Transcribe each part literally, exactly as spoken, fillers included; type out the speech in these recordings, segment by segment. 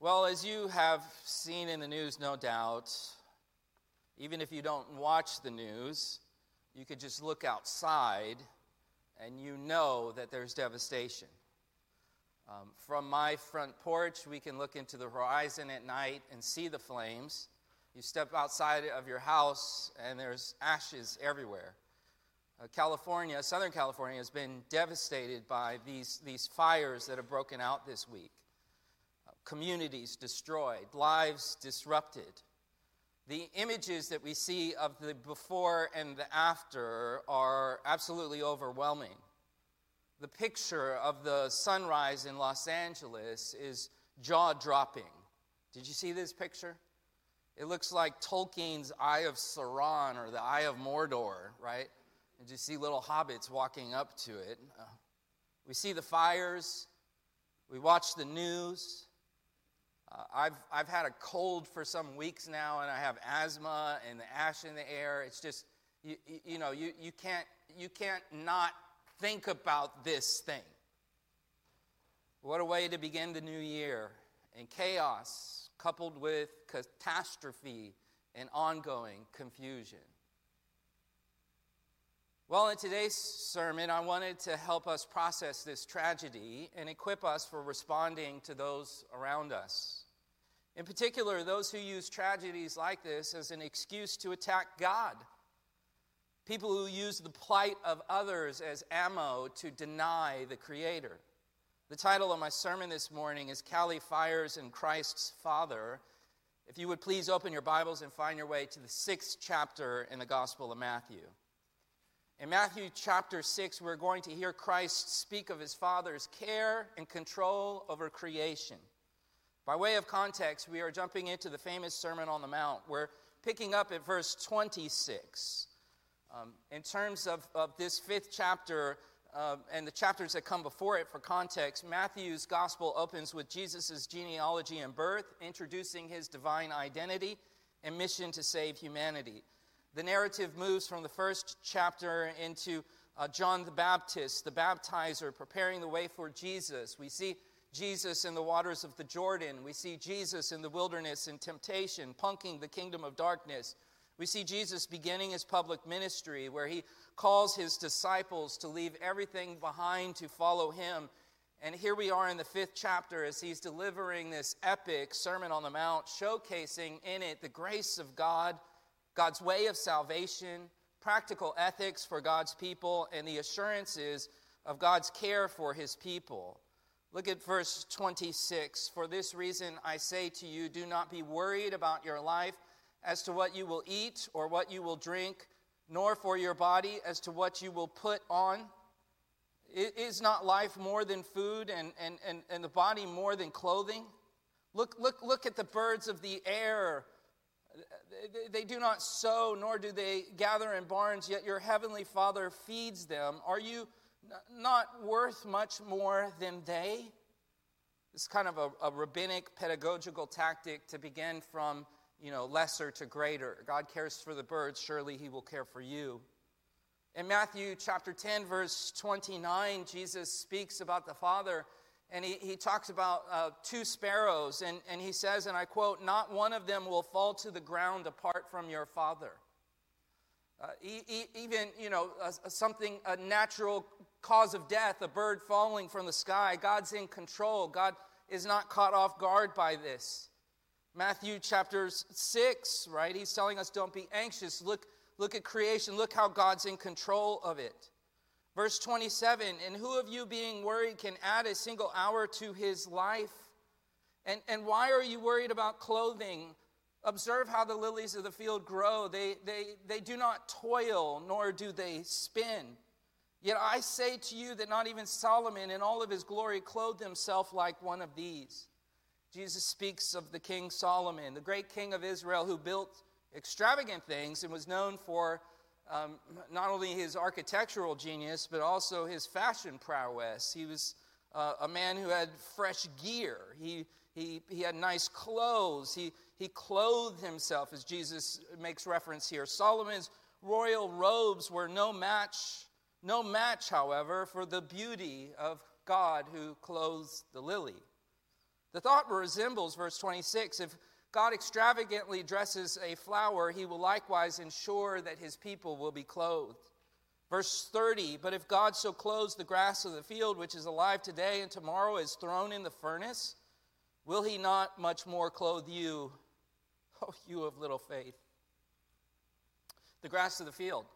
Well, as you have seen in the news, no doubt, even if you don't watch the news, you could just look outside and you know that there's devastation. Um, from my front porch, we can look into the horizon at night and see the flames. You step outside of your house and there's ashes everywhere. Uh, California, Southern California, has been devastated by these, these fires that have broken out this week. Uh, communities destroyed, lives disrupted. The images that we see of the before and the after are absolutely overwhelming. The picture of the sunrise in Los Angeles is jaw-dropping. Did you see this picture? It looks like Tolkien's Eye of Sauron or the Eye of Mordor, right? And you see little hobbits walking up to it. Uh, we see the fires. We watch the news. Uh, I've I've had a cold for some weeks now, and I have asthma and the ash in the air. It's just you you, you know you, you can't you can't not think about this thing. What a way to begin the new year in chaos, coupled with catastrophe and ongoing confusion. Well, in today's sermon, I wanted to help us process this tragedy and equip us for responding to those around us. In particular, those who use tragedies like this as an excuse to attack God. People who use the plight of others as ammo to deny the Creator. The title of my sermon this morning is Cali Fires and Christ's Father. If you would please open your Bibles and find your way to the sixth chapter in the Gospel of Matthew. In Matthew chapter six, we're going to hear Christ speak of his Father's care and control over creation. By way of context, we are jumping into the famous Sermon on the Mount. We're picking up at verse twenty-six. Um, in terms of, of this fifth chapter uh, and the chapters that come before it for context, Matthew's gospel opens with Jesus' genealogy and birth, introducing his divine identity and mission to save humanity. The narrative moves from the first chapter into uh, John the Baptist, the baptizer, preparing the way for Jesus. We see Jesus in the waters of the Jordan. We see Jesus in the wilderness in temptation, punking the kingdom of darkness. We see Jesus beginning his public ministry where he calls his disciples to leave everything behind to follow him. And here we are in the fifth chapter as he's delivering this epic Sermon on the Mount, showcasing in it the grace of God, God's way of salvation, practical ethics for God's people, and the assurances of God's care for his people. Look at verse twenty-six. For this reason I say to you, do not be worried about your life as to what you will eat or what you will drink, nor for your body as to what you will put on. Is not life more than food and, and, and, and the body more than clothing? Look, look, look at the birds of the air. They do not sow, nor do they gather in barns, yet your heavenly Father feeds them. Are you not worth much more than they? It's kind of a, a rabbinic pedagogical tactic to begin from, you know, lesser to greater. God cares for the birds, surely he will care for you. In Matthew chapter ten, verse twenty-nine, Jesus speaks about the Father. And he, he talks about uh, two sparrows, and, and he says, and I quote, not one of them will fall to the ground apart from your Father. Uh, e- e- even, you know, a, something, a natural cause of death, a bird falling from the sky, God's in control. God is not caught off guard by this. Matthew chapter six, right, he's telling us don't be anxious. Look, look at creation. Look how God's in control of it. Verse twenty-seven, and who of you being worried can add a single hour to his life? And, and why are you worried about clothing? Observe how the lilies of the field grow. They, they, they do not toil, nor do they spin. Yet I say to you that not even Solomon in all of his glory clothed himself like one of these. Jesus speaks of the King Solomon, the great king of Israel who built extravagant things and was known for Um, not only his architectural genius, but also his fashion prowess. He was uh, a man who had fresh gear. He, he, he had nice clothes. He, he clothed himself, as Jesus makes reference here. Solomon's royal robes were no match, no match, however, for the beauty of God who clothes the lily. The thought resembles verse twenty-six. If God extravagantly dresses a flower, he will likewise ensure that his people will be clothed. Verse thirty, but if God so clothes the grass of the field, which is alive today and tomorrow is thrown in the furnace, will he not much more clothe you, oh, you of little faith? The grass of the field,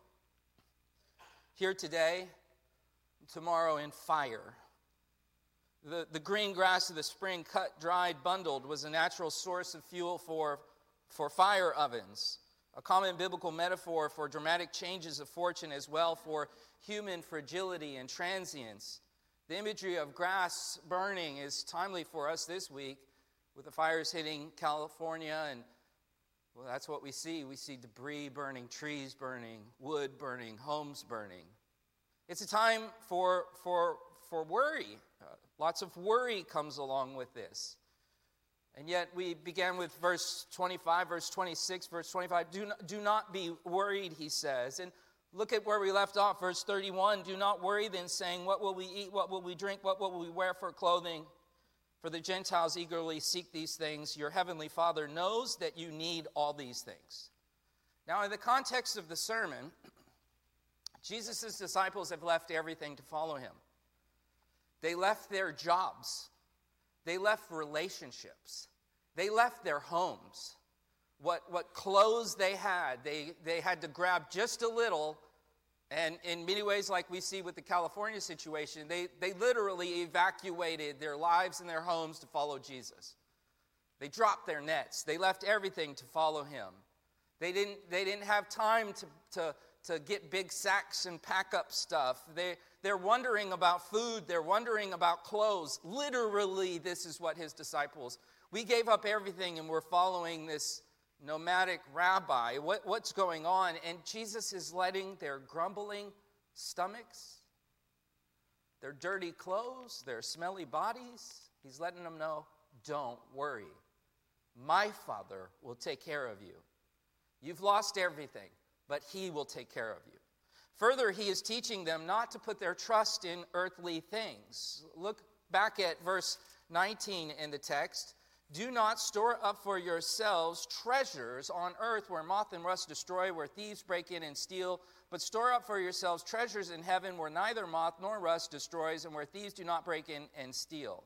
here today, tomorrow in fire. The, the green grass of the spring, cut, dried, bundled, was a natural source of fuel for, for fire ovens, a common biblical metaphor for dramatic changes of fortune as well for human fragility and transience. The imagery of grass burning is timely for us this week with the fires hitting California, and well, that's what we see. We see debris burning, trees burning, wood burning, homes burning. It's a time for, for, for worry. Uh, lots of worry comes along with this. And yet we began with verse twenty-five, verse twenty-six, verse twenty-five. Do not, do not be worried, he says. And look at where we left off, verse thirty-one. Do not worry then, saying, what will we eat, what will we drink, what will we wear for clothing? For the Gentiles eagerly seek these things. Your heavenly Father knows that you need all these things. Now, in the context of the sermon, Jesus' disciples have left everything to follow him. They left their jobs. They left relationships. They left their homes. What, what clothes they had, they, they had to grab just a little. And in many ways, like we see with the California situation, they, they literally evacuated their lives and their homes to follow Jesus. They dropped their nets. They left everything to follow him. They didn't, they didn't have time to, to, to get big sacks and pack up stuff. They, they're wondering about food. They're wondering about clothes. Literally, this is what his disciples, we gave up everything and we're following this nomadic rabbi. What, what's going on? And Jesus is letting their grumbling stomachs, their dirty clothes, their smelly bodies, he's letting them know, don't worry. My Father will take care of you. You've lost everything, but he will take care of you. Further, he is teaching them not to put their trust in earthly things. Look back at verse nineteen in the text. Do not store up for yourselves treasures on earth where moth and rust destroy, where thieves break in and steal, but store up for yourselves treasures in heaven where neither moth nor rust destroys and where thieves do not break in and steal.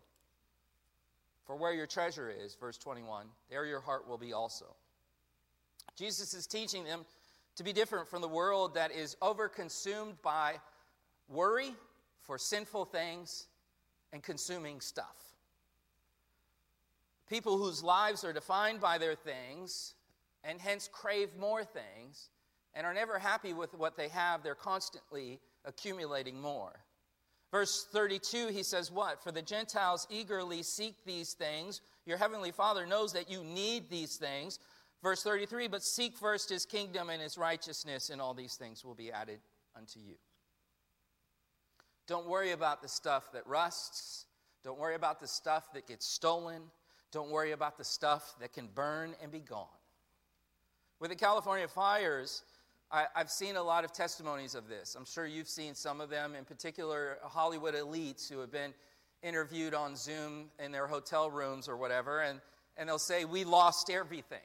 For where your treasure is, verse twenty-one, there your heart will be also. Jesus is teaching them to be different from the world that is overconsumed by worry for sinful things and consuming stuff. People whose lives are defined by their things and hence crave more things and are never happy with what they have. They're constantly accumulating more. Verse thirty-two, he says what? For the Gentiles eagerly seek these things. Your heavenly Father knows that you need these things. Verse thirty-three, but seek first his kingdom and his righteousness, and all these things will be added unto you. Don't worry about the stuff that rusts. Don't worry about the stuff that gets stolen. Don't worry about the stuff that can burn and be gone. With the California fires, I, I've seen a lot of testimonies of this. I'm sure you've seen some of them, in particular Hollywood elites who have been interviewed on Zoom in their hotel rooms or whatever, and, and they'll say, we lost everything.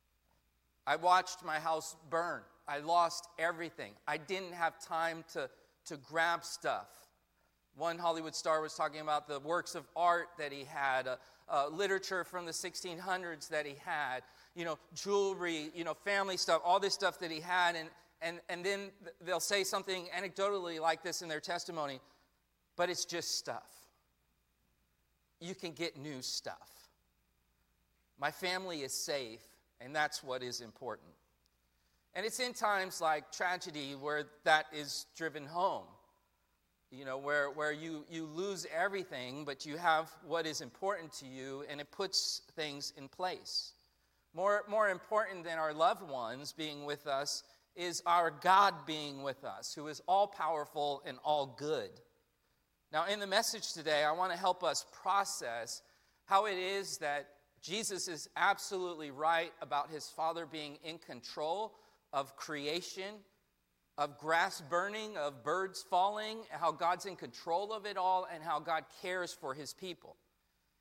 I watched my house burn. I lost everything. I didn't have time to, to grab stuff. One Hollywood star was talking about the works of art that he had, uh, uh, literature from the sixteen hundreds that he had, you know, jewelry, you know, family stuff, all this stuff that he had. And, and, and then they'll say something anecdotally like this in their testimony, but it's just stuff. You can get new stuff. My family is safe. And that's what is important. And it's in times like tragedy where that is driven home. You know, where, where you, you lose everything, but you have what is important to you, and it puts things in place. More, more important than our loved ones being with us is our God being with us, who is all-powerful and all good. Now, in the message today, I want to help us process how it is that Jesus is absolutely right about his Father being in control of creation, of grass burning, of birds falling, how God's in control of it all, and how God cares for his people.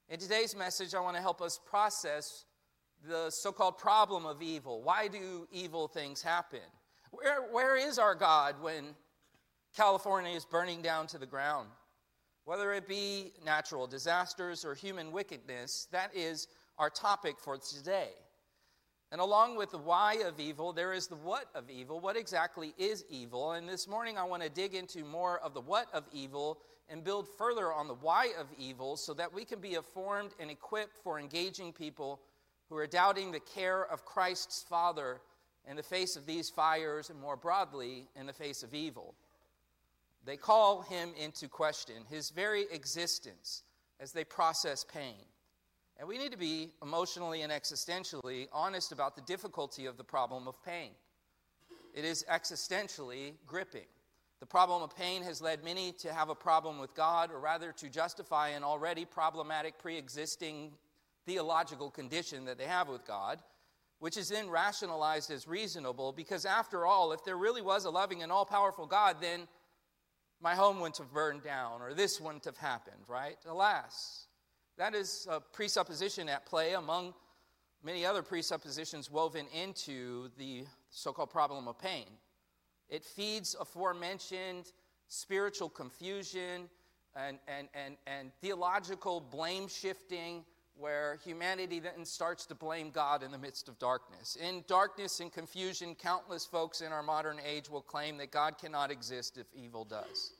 In today's message, I want to help us process the so-called problem of evil. Why do evil things happen? Where, where is our God when California is burning down to the ground? Whether it be natural disasters or human wickedness, that is our topic for today. And along with the why of evil, there is the what of evil. What exactly is evil? And this morning I want to dig into more of the what of evil and build further on the why of evil so that we can be informed and equipped for engaging people who are doubting the care of Christ's Father in the face of these fires and more broadly in the face of evil. They call him into question, his very existence, as they process pain. And we need to be emotionally and existentially honest about the difficulty of the problem of pain. It is existentially gripping. The problem of pain has led many to have a problem with God, or rather to justify an already problematic pre-existing theological condition that they have with God, which is then rationalized as reasonable, because after all, if there really was a loving and all-powerful God, then my home wouldn't have burned down, or this wouldn't have happened, right? Alas, that is a presupposition at play among many other presuppositions woven into the so-called problem of pain. It feeds aforementioned spiritual confusion and, and, and, and theological blame shifting, where humanity then starts to blame God in the midst of darkness. In darkness and confusion, countless folks in our modern age will claim that God cannot exist if evil does.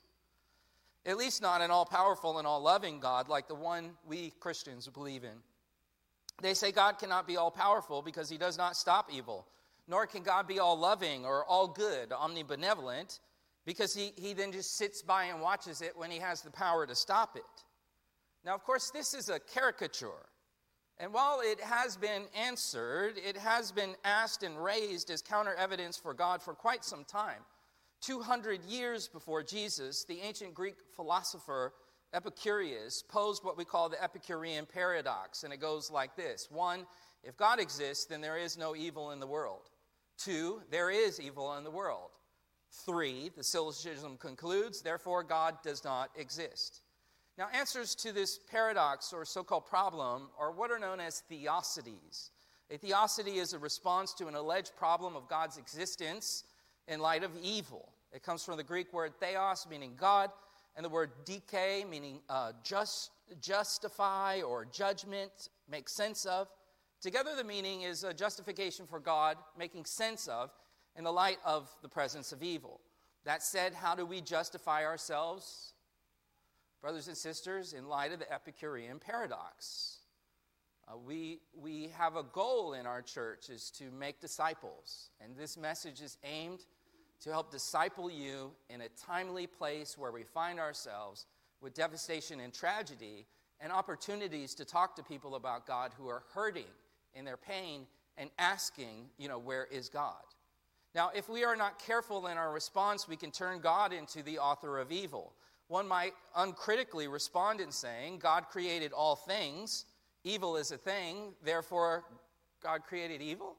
At least not an all-powerful and all-loving God like the one we Christians believe in. They say God cannot be all-powerful because he does not stop evil, nor can God be all-loving or all-good, omnibenevolent, because he, he then just sits by and watches it when he has the power to stop it. Now, of course, this is a caricature. And while it has been answered, it has been asked and raised as counter-evidence for God for quite some time. two hundred years before Jesus, the ancient Greek philosopher Epicurus posed what we call the Epicurean paradox, and it goes like this. One, if God exists, then there is no evil in the world. Two, there is evil in the world. Three, the syllogism concludes, therefore God does not exist. Now, answers to this paradox or so-called problem are what are known as theodicies. A theodicee is a response to an alleged problem of God's existence in light of evil. It comes from the Greek word theos, meaning God, and the word dike, meaning uh, just, justify or judgment, make sense of. Together, the meaning is a justification for God, making sense of, in the light of the presence of evil. That said, how do we justify ourselves, brothers and sisters, in light of the Epicurean paradox? Uh, we, we have a goal in our church, is to make disciples. And this message is aimed to help disciple you in a timely place where we find ourselves with devastation and tragedy and opportunities to talk to people about God who are hurting in their pain and asking, you know, where is God? Now, if we are not careful in our response, we can turn God into the author of evil. One might uncritically respond in saying, God created all things, evil is a thing, therefore God created evil?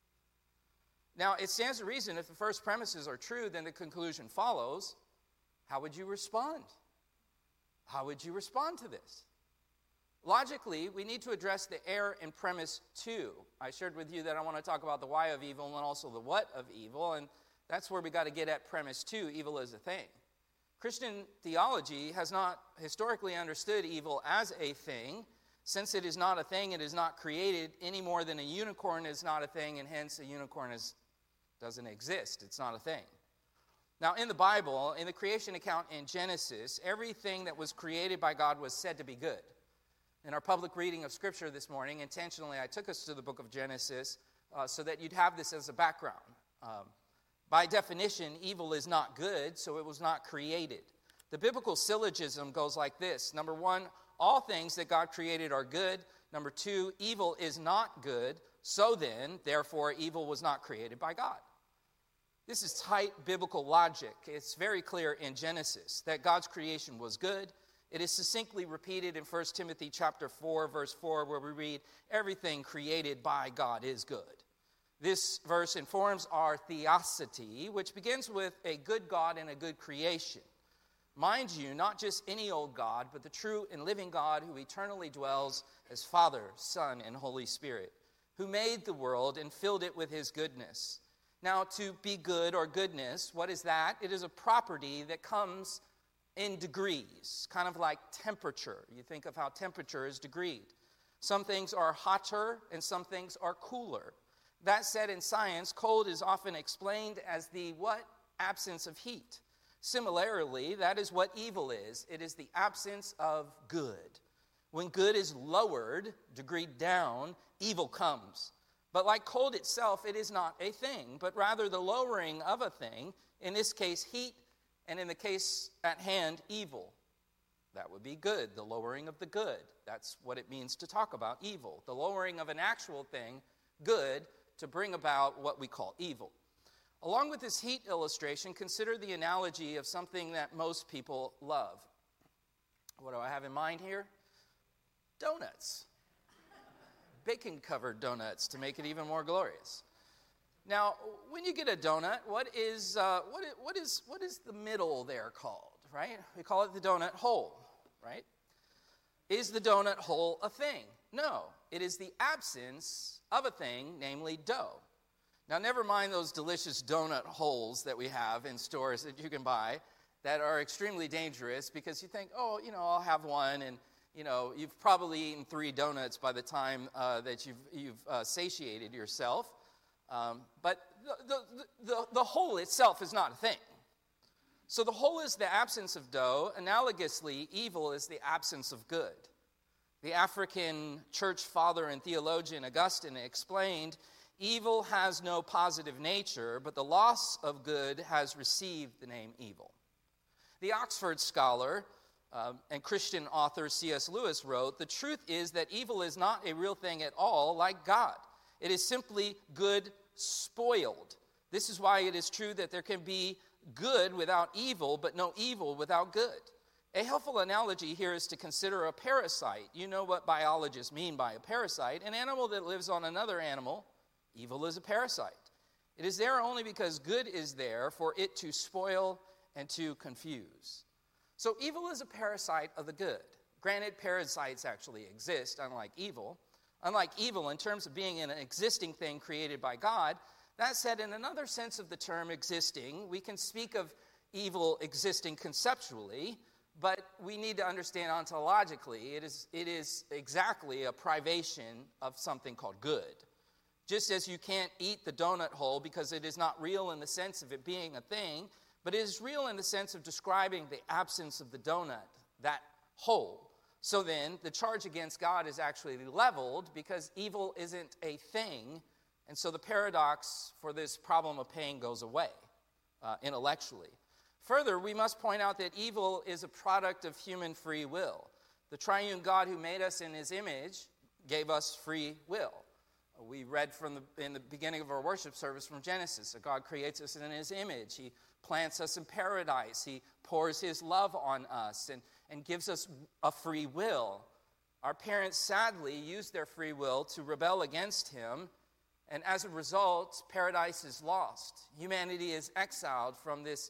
Now, it stands to reason if the first premises are true, then the conclusion follows. How would you respond? How would you respond to this? Logically, we need to address the error in premise two. I shared with you that I want to talk about the why of evil and also the what of evil, and that's where we got to get at premise two, evil is a thing. Christian theology has not historically understood evil as a thing. Since it is not a thing, it is not created any more than a unicorn is not a thing, and hence a unicorn is, doesn't exist. It's not a thing. Now, in the Bible, in the creation account in Genesis, everything that was created by God was said to be good. In our public reading of Scripture this morning, intentionally, I took us to the book of Genesis uh, so that you'd have this as a background. Um, by definition, evil is not good, so it was not created. The biblical syllogism goes like this. Number one, all things that God created are good. Number two, evil is not good. So then, therefore, evil was not created by God. This is tight biblical logic. It's very clear in Genesis that God's creation was good. It is succinctly repeated in First Timothy chapter four, verse four, where we read, everything created by God is good. This verse informs our theodicee, which begins with a good God and a good creation. Mind you, not just any old God, but the true and living God who eternally dwells as Father, Son, and Holy Spirit, who made the world and filled it with his goodness. Now, to be good or goodness, what is that? It is a property that comes in degrees, kind of like temperature. You think of how temperature is degreed. Some things are hotter and some things are cooler. That said, in science, cold is often explained as the what? Absence of heat. Similarly, that is what evil is. It is the absence of good. When good is lowered, degreed down, evil comes. But like cold itself, it is not a thing, but rather the lowering of a thing, in this case, heat, and in the case at hand, evil. That would be good, the lowering of the good. That's what it means to talk about evil. The lowering of an actual thing, good, to bring about what we call evil. Along with this heat illustration, consider the analogy of something that most people love. What do I have in mind here? Donuts. Bacon-covered donuts to make it even more glorious. Now, when you get a donut, what is, uh, what is, what is, what is the middle there called, right? We call it the donut hole, right? Is the donut hole a thing? No. It is the absence of a thing, namely dough. Now, never mind those delicious donut holes that we have in stores that you can buy that are extremely dangerous because you think, oh, you know, I'll have one, and, you know, you've probably eaten three donuts by the time uh, that you've, you've uh, satiated yourself. Um, but the, the, the, the hole itself is not a thing. So the hole is the absence of dough. Analogously, evil is the absence of good. The African church father and theologian Augustine explained, evil has no positive nature, but the loss of good has received the name evil. The Oxford scholar uh, and Christian author C S Lewis wrote, the truth is that evil is not a real thing at all like God. It is simply good spoiled. This is why it is true that there can be good without evil, but no evil without good. A helpful analogy here is to consider a parasite. You know what biologists mean by a parasite, an animal that lives on another animal. Evil is a parasite. It is there only because good is there for it to spoil and to confuse. So evil is a parasite of the good. Granted, parasites actually exist, unlike evil. Unlike evil in terms of being an existing thing created by God. That said, in another sense of the term existing, we can speak of evil existing conceptually, but we need to understand ontologically, it is, it is exactly a privation of something called good. Just as you can't eat the donut hole because it is not real in the sense of it being a thing, but it is real in the sense of describing the absence of the donut, that hole. So then, the charge against God is actually leveled because evil isn't a thing, and so the paradox for this problem of pain goes away uh, intellectually. Further, we must point out that evil is a product of human free will. The triune God who made us in his image gave us free will. We read from the, in the beginning of our worship service from Genesis that God creates us in his image. He plants us in paradise. He pours his love on us and, and gives us a free will. Our parents sadly used their free will to rebel against him, and as a result, paradise is lost. Humanity is exiled from this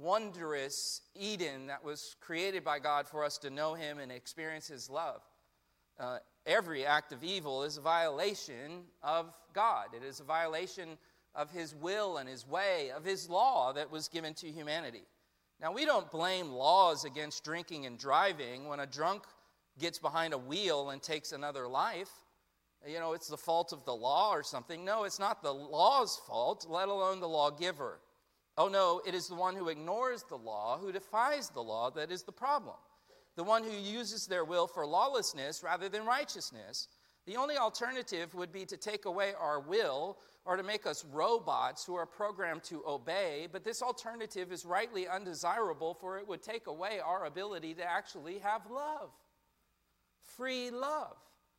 wondrous Eden that was created by God for us to know him and experience his love. Uh, every act of evil is a violation of God. It is a violation of his will and his way, of his law that was given to humanity. Now, we don't blame laws against drinking and driving when a drunk gets behind a wheel and takes another life. You know, it's the fault of the law or something. No, it's not the law's fault, let alone the lawgiver. Oh no, it is the one who ignores the law, who defies the law, that is the problem. The one who uses their will for lawlessness rather than righteousness. The only alternative would be to take away our will or to make us robots who are programmed to obey, but this alternative is rightly undesirable, for it would take away our ability to actually have love. Free love.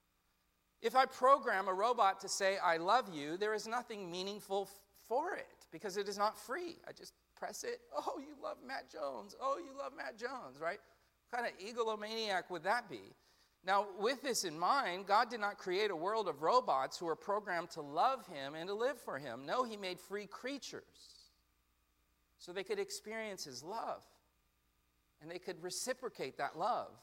If I program a robot to say, I love you, there is nothing meaningful f- for it because it is not free. I just press it. Oh, you love Matt Jones. Oh, you love Matt Jones, right? What kind of egomaniac would that be? Now, with this in mind, God did not create a world of robots who are programmed to love him and to live for him. No, he made free creatures so they could experience his love. and they could reciprocate that love.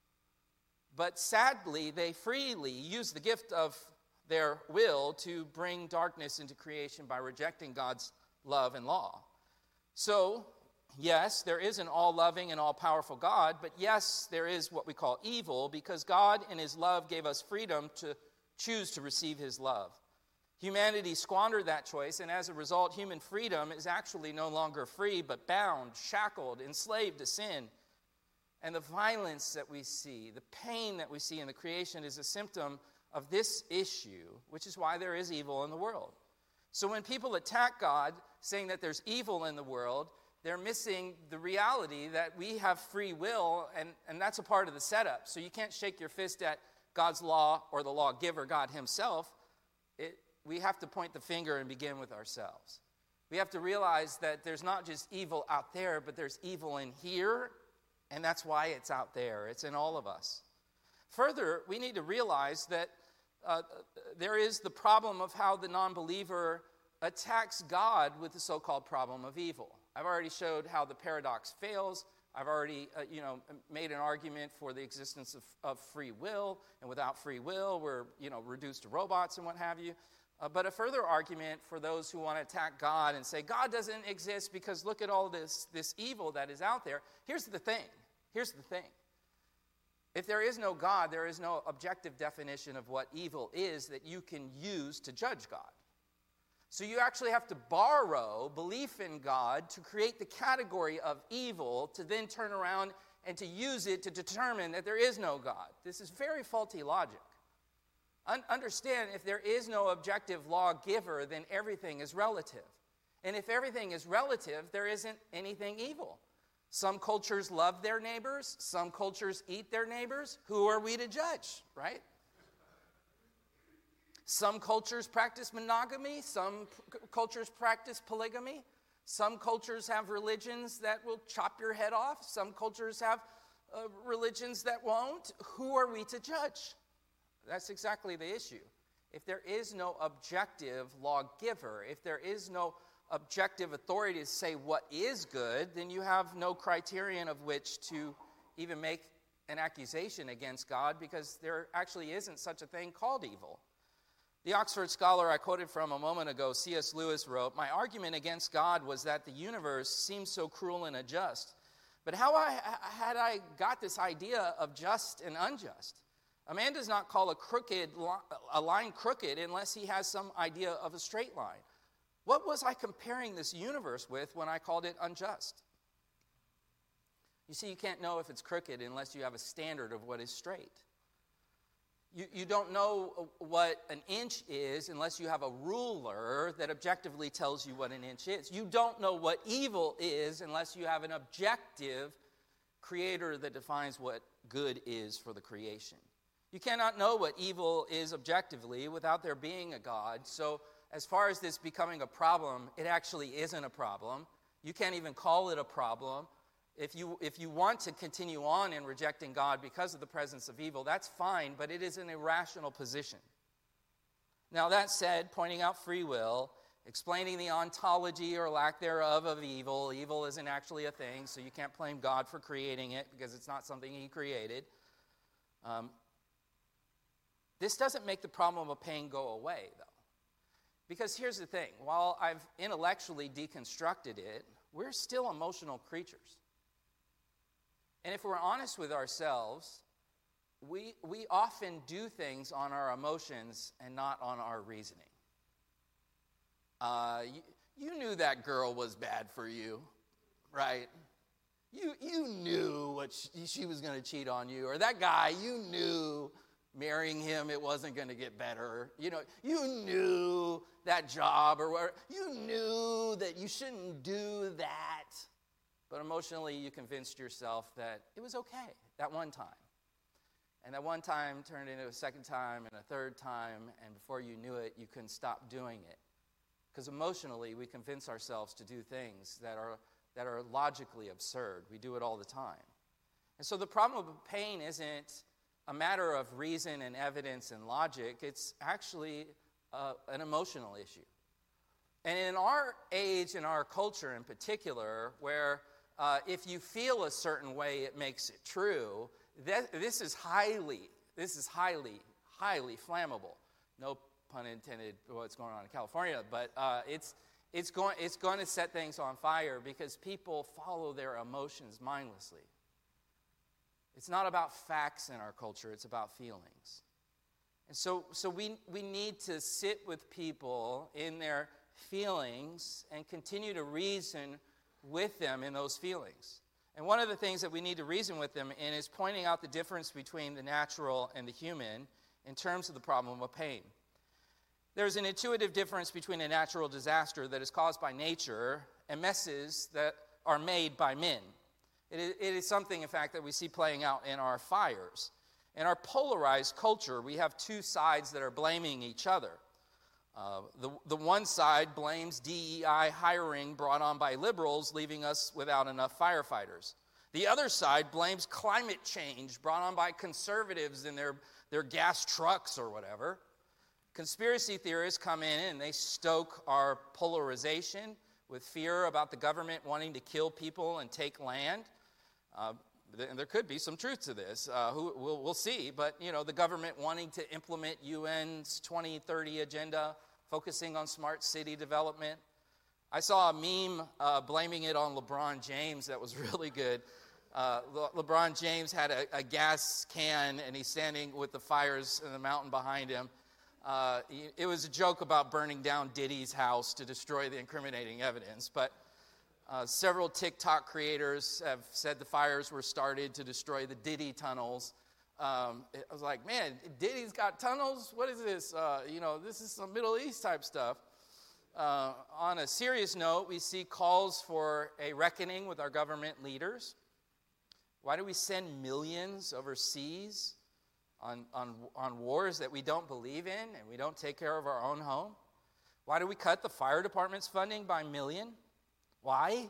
But sadly, they freely use the gift of their will to bring darkness into creation by rejecting God's love and law. So, yes, there is an all-loving and all-powerful God, but yes, there is what we call evil, because God in his love gave us freedom to choose to receive his love. Humanity squandered that choice, and as a result, human freedom is actually no longer free, but bound, shackled, enslaved to sin. And the violence that we see, the pain that we see in the creation is a symptom of this issue, which is why there is evil in the world. So when people attack God, saying that there's evil in the world, they're missing the reality that we have free will, and, and that's a part of the setup. So you can't shake your fist at God's law or the lawgiver, God himself. It, we have to point the finger and begin with ourselves. We have to realize that there's not just evil out there, but there's evil in here, and that's why it's out there. It's in all of us. Further, we need to realize that uh, there is the problem of how the non-believer attacks God with the so-called problem of evil. I've already showed how the paradox fails. I've already, uh, you know, made an argument for the existence of, of free will, and without free will, we're, you know, reduced to robots and what have you. Uh, but a further argument for those who want to attack God and say, God doesn't exist because look at all this, this evil that is out there. Here's the thing. Here's the thing. If there is no God, there is no objective definition of what evil is that you can use to judge God. So you actually have to borrow belief in God to create the category of evil, to then turn around and to use it to determine that there is no God. This is very faulty logic. Un- understand, if there is no objective lawgiver, then everything is relative. And if everything is relative, there isn't anything evil. Some cultures love their neighbors. Some cultures eat their neighbors. Who are we to judge, right? Some cultures practice monogamy. Some p- cultures practice polygamy. Some cultures have religions that will chop your head off. Some cultures have uh, religions that won't. Who are we to judge? That's exactly the issue. If there is no objective lawgiver, if there is no objective authority to say what is good, then you have no criterion of which to even make an accusation against God, because there actually isn't such a thing called evil. The Oxford scholar I quoted from a moment ago, C S Lewis, wrote, "My argument against God was that the universe seemed so cruel and unjust. But how I, had I got this idea of just and unjust? A man does not call a crooked a line crooked unless he has some idea of a straight line. What was I comparing this universe with when I called it unjust?" You see, you can't know if it's crooked unless you have a standard of what is straight. You, you don't know what an inch is unless you have a ruler that objectively tells you what an inch is. You don't know what evil is unless you have an objective creator that defines what good is for the creation. You cannot know what evil is objectively without there being a God. So as far as this becoming a problem, it actually isn't a problem. You can't even call it a problem. If you, if you want to continue on in rejecting God because of the presence of evil, that's fine, but it is an irrational position. Now, that said, pointing out free will, explaining the ontology or lack thereof of evil, evil isn't actually a thing, so you can't blame God for creating it because it's not something he created. Um, this doesn't make the problem of pain go away, though. Because here's the thing, while I've intellectually deconstructed it, we're still emotional creatures. And if we're honest with ourselves, we, we often do things on our emotions and not on our reasoning. Uh, you, you knew that girl was bad for you, right? You, you knew what she, she was going to cheat on you. Or that guy, you knew marrying him, it wasn't going to get better. You know, you knew that job or whatever. You knew that you shouldn't do that. But emotionally, you convinced yourself that it was okay that one time. And that one time turned into a second time and a third time, and before you knew it, you couldn't stop doing it. Because emotionally, we convince ourselves to do things that are, that are logically absurd. We do it all the time. And so the problem of pain isn't a matter of reason and evidence and logic. It's actually uh, an emotional issue. And in our age, in our culture in particular, where uh, if you feel a certain way, it makes it true. That, this is highly, this is highly, highly flammable. No pun intended what's going on in California, but uh, it's it's going it's going to set things on fire because people follow their emotions mindlessly. It's not about facts in our culture, it's about feelings. And so so we we need to sit with people in their feelings and continue to reason with them in those feelings. And one of the things that we need to reason with them in is pointing out the difference between the natural and the human in terms of the problem of pain. There's an intuitive difference between a natural disaster that is caused by nature and messes that are made by men. It is, it is something, in fact, that we see playing out in our fires. In our polarized culture, we have two sides that are blaming each other. Uh, the, the one side blames D E I hiring brought on by liberals, leaving us without enough firefighters. The other side blames climate change brought on by conservatives in their, their gas trucks or whatever. Conspiracy theorists come in and they stoke our polarization with fear about the government wanting to kill people and take land. Uh, th- there could be some truth to this. Uh, who, we'll, we'll see. But, you know, the government wanting to implement U N's twenty thirty agenda, focusing on smart city development. I saw a meme uh, blaming it on LeBron James that was really good. Uh, Le- LeBron James had a, a gas can, and he's standing with the fires in the mountain behind him. Uh, it was a joke about burning down Diddy's house to destroy the incriminating evidence, but uh, several TikTok creators have said the fires were started to destroy the Diddy tunnels. Um, I was like, man, Diddy's got tunnels? What is this? Uh, you know, this is some Middle East type stuff. Uh, on a serious note, we see calls for a reckoning with our government leaders. Why do we send millions overseas On, on, on wars that we don't believe in and we don't take care of our own home? Why do we cut the fire department's funding by a million? Why?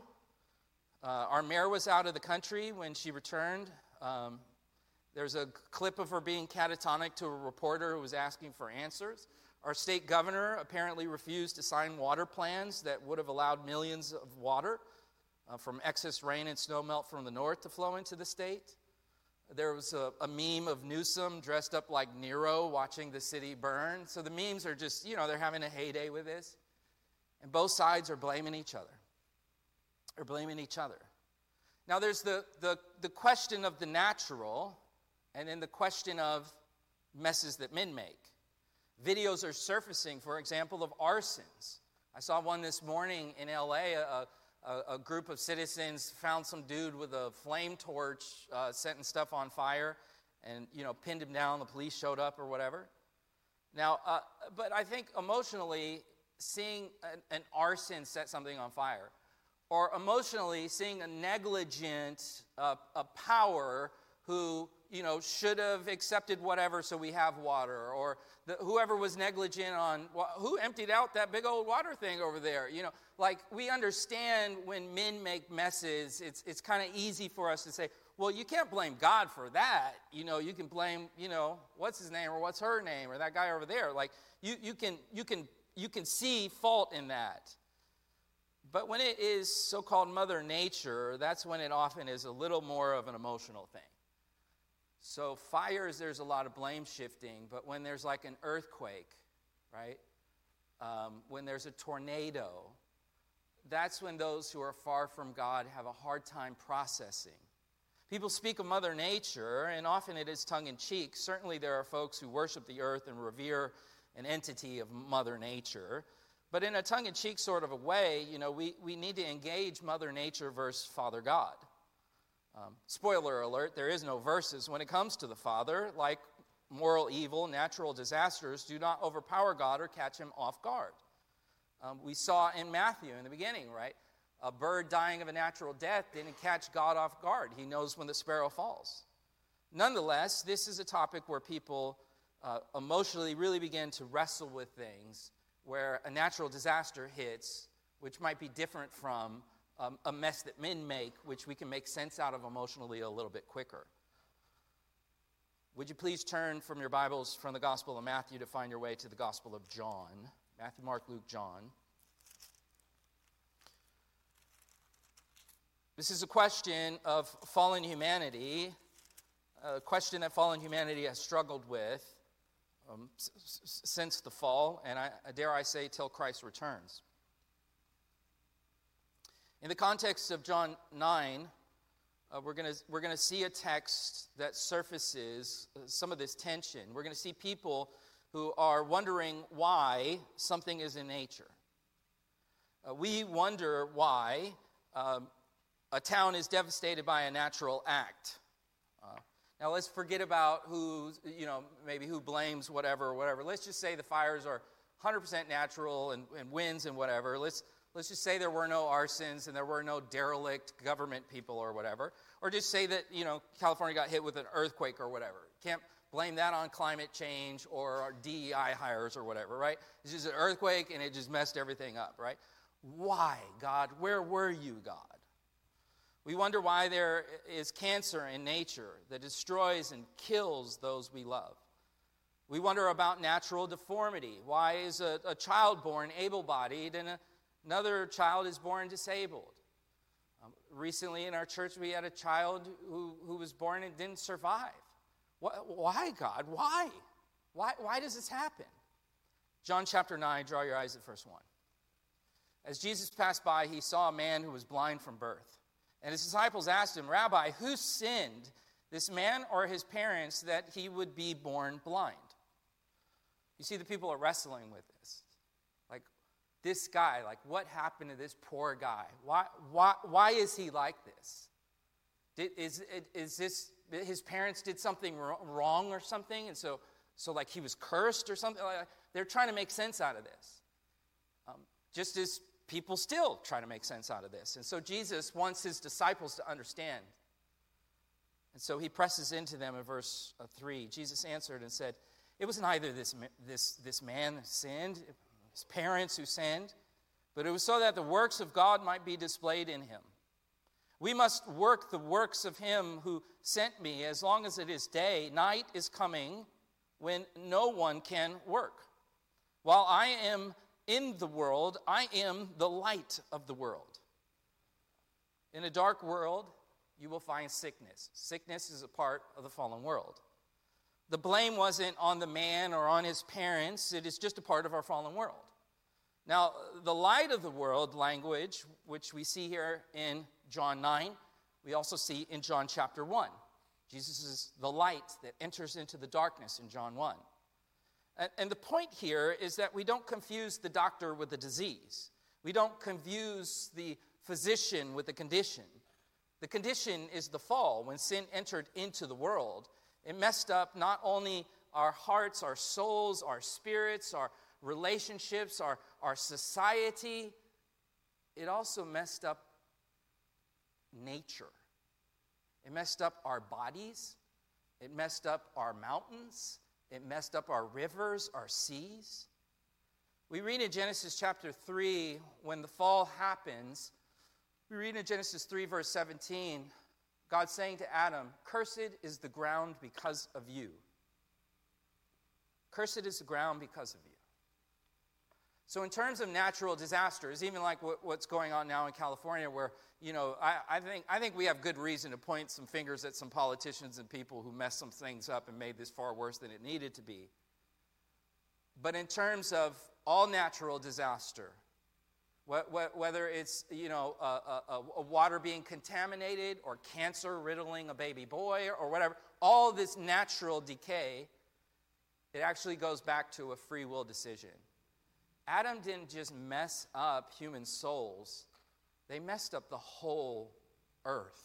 Uh, our mayor was out of the country when she returned. Um, there's a clip of her being catatonic to a reporter who was asking for answers. Our state governor apparently refused to sign water plans that would have allowed millions of water uh, from excess rain and snowmelt from the north to flow into the state. There was a, a meme of Newsom dressed up like Nero watching the city burn. So the memes are just, you know, they're having a heyday with this. And both sides are blaming each other. They're blaming each other. Now there's the, the, the question of the natural, and then the question of messes that men make. Videos are surfacing, for example, of arsons. I saw one this morning in L A, a A, a group of citizens found some dude with a flame torch uh, setting stuff on fire and, you know, pinned him down. The police showed up or whatever. Now, uh, but I think emotionally, seeing an, an arson set something on fire, or emotionally seeing a negligent uh, a power who, you know, should have accepted whatever so we have water, or the, whoever was negligent on, well, who emptied out that big old water thing over there, you know. Like, we understand when men make messes, it's it's kind of easy for us to say, well, you can't blame God for that. You know, you can blame, you know, what's his name or what's her name or that guy over there. Like, you you can you can you can see fault in that. But when it is so-called Mother Nature, that's when it often is a little more of an emotional thing. So fires, there's a lot of blame shifting, but when there's like an earthquake, right? Um, when there's a tornado, that's when those who are far from God have a hard time processing. People speak of Mother Nature, and often it is tongue-in-cheek. Certainly there are folks who worship the earth and revere an entity of Mother Nature. But in a tongue-in-cheek sort of a way, you know, we, we need to engage Mother Nature versus Father God. Um, spoiler alert, there is no verses when it comes to the Father. Like moral evil, natural disasters do not overpower God or catch him off guard. Um, we saw in Matthew in the beginning, right? A bird dying of a natural death didn't catch God off guard. He knows when the sparrow falls. Nonetheless, this is a topic where people uh, emotionally really begin to wrestle with things where a natural disaster hits, which might be different from um, a mess that men make, which we can make sense out of emotionally a little bit quicker. Would you please turn from your Bibles from the Gospel of Matthew to find your way to the Gospel of John? Matthew, Mark, Luke, John. This is a question of fallen humanity, a question that fallen humanity has struggled with um, s- s- since the fall, and I, dare I say, till Christ returns. In the context of John nine, uh, we're going to we're going to see a text that surfaces uh, some of this tension. We're going to see people who are wondering why something is in nature. Uh, we wonder why um, a town is devastated by a natural act. Uh, now let's forget about who, you know, maybe who blames whatever or whatever. Let's just say the fires are one hundred percent natural and, and winds and whatever. Let's let's just say there were no arsons and there were no derelict government people or whatever. Or just say that, you know, California got hit with an earthquake or whatever. Can't blame that on climate change or D E I hires or whatever, right? It's just an earthquake and it just messed everything up, right? Why, God? Where were you, God? We wonder why there is cancer in nature that destroys and kills those we love. We wonder about natural deformity. Why is a, a child born able-bodied and a, another child is born disabled? Um, recently in our church we had a child who, who was born and didn't survive. Why, God? Why? Why? Why does this happen? John chapter nine, draw your eyes at verse one. As Jesus passed by, he saw a man who was blind from birth. And his disciples asked him, Rabbi, who sinned, this man or his parents, that he would be born blind? You see, the people are wrestling with this. Like, this guy, like, what happened to this poor guy? Why, why, why is he like this? Did, is, is this... His parents did something wrong or something, and so, so like he was cursed or something. Like, they're trying to make sense out of this, um, just as people still try to make sense out of this. And so Jesus wants his disciples to understand. And so he presses into them in verse uh, three. Jesus answered and said, "It was neither this this this man who sinned, his parents who sinned, but it was so that the works of God might be displayed in him. We must work the works of him who sent me as long as it is day. Night is coming when no one can work. While I am in the world, I am the light of the world. In a dark world, you will find sickness. Sickness is a part of the fallen world. The blame wasn't on the man or on his parents. It is just a part of our fallen world. Now, the light of the world language, which we see here in John nine, we also see in John chapter one. Jesus is the light that enters into the darkness in John one. And, and the point here is that we don't confuse the doctor with the disease. We don't confuse the physician with the condition. The condition is the fall. When sin entered into the world, it messed up not only our hearts, our souls, our spirits, our relationships, our, our society, it also messed up nature. It messed up our bodies. It messed up our mountains. It messed up our rivers, our seas. We read in Genesis chapter three, when the fall happens, we read in Genesis three, verse seventeen, God saying to Adam, "Cursed is the ground because of you." Cursed is the ground because of you. So in terms of natural disasters, even like what, what's going on now in California, where, you know, I, I think I think we have good reason to point some fingers at some politicians and people who messed some things up and made this far worse than it needed to be. But in terms of all natural disaster, what, what, whether it's, you know, a, a, a water being contaminated or cancer riddling a baby boy or whatever, all this natural decay, it actually goes back to a free will decision. Adam didn't just mess up human souls. They messed up the whole earth.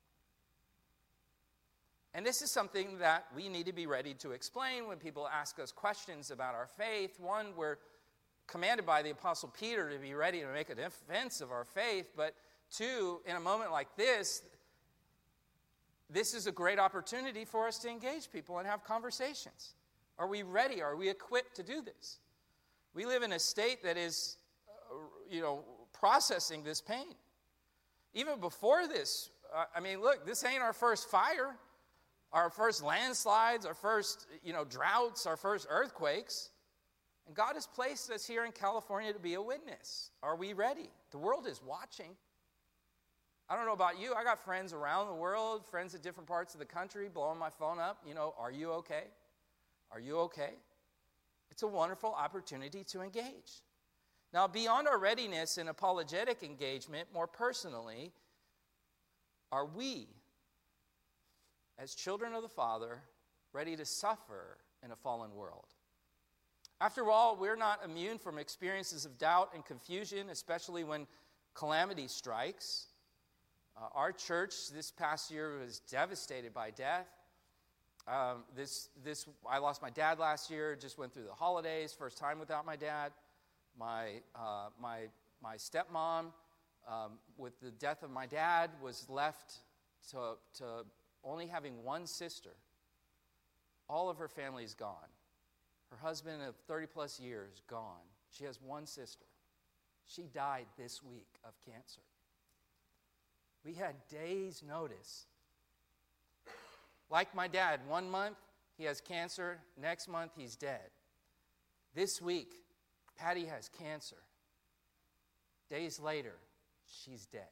And this is something that we need to be ready to explain when people ask us questions about our faith. One, we're commanded by the Apostle Peter to be ready to make a defense of our faith. But two, in a moment like this, this is a great opportunity for us to engage people and have conversations. Are we ready? Are we equipped to do this? We live in a state that is, uh, you know, processing this pain. Even before this, uh, I mean, look, this ain't our first fire, our first landslides, our first, you know, droughts, our first earthquakes. And God has placed us here in California to be a witness. Are we ready? The world is watching. I don't know about you. I got friends around the world, friends at different parts of the country, blowing my phone up. You know, are you okay? Are you okay? It's a wonderful opportunity to engage. Now, beyond our readiness in apologetic engagement, more personally, are we, as children of the Father, ready to suffer in a fallen world? After all, we're not immune from experiences of doubt and confusion, especially when calamity strikes. Uh, our church this past year was devastated by death. Um, this, this, I lost my dad last year, just went through the holidays, first time without my dad. My, uh, my, my stepmom, um, with the death of my dad, was left to, to only having one sister. All of her family is gone. Her husband of thirty plus years, gone. She has one sister. She died this week of cancer. We had days' notice. Like my dad, one month he has cancer, next month he's dead. This week, Patty has cancer. Days later, she's dead.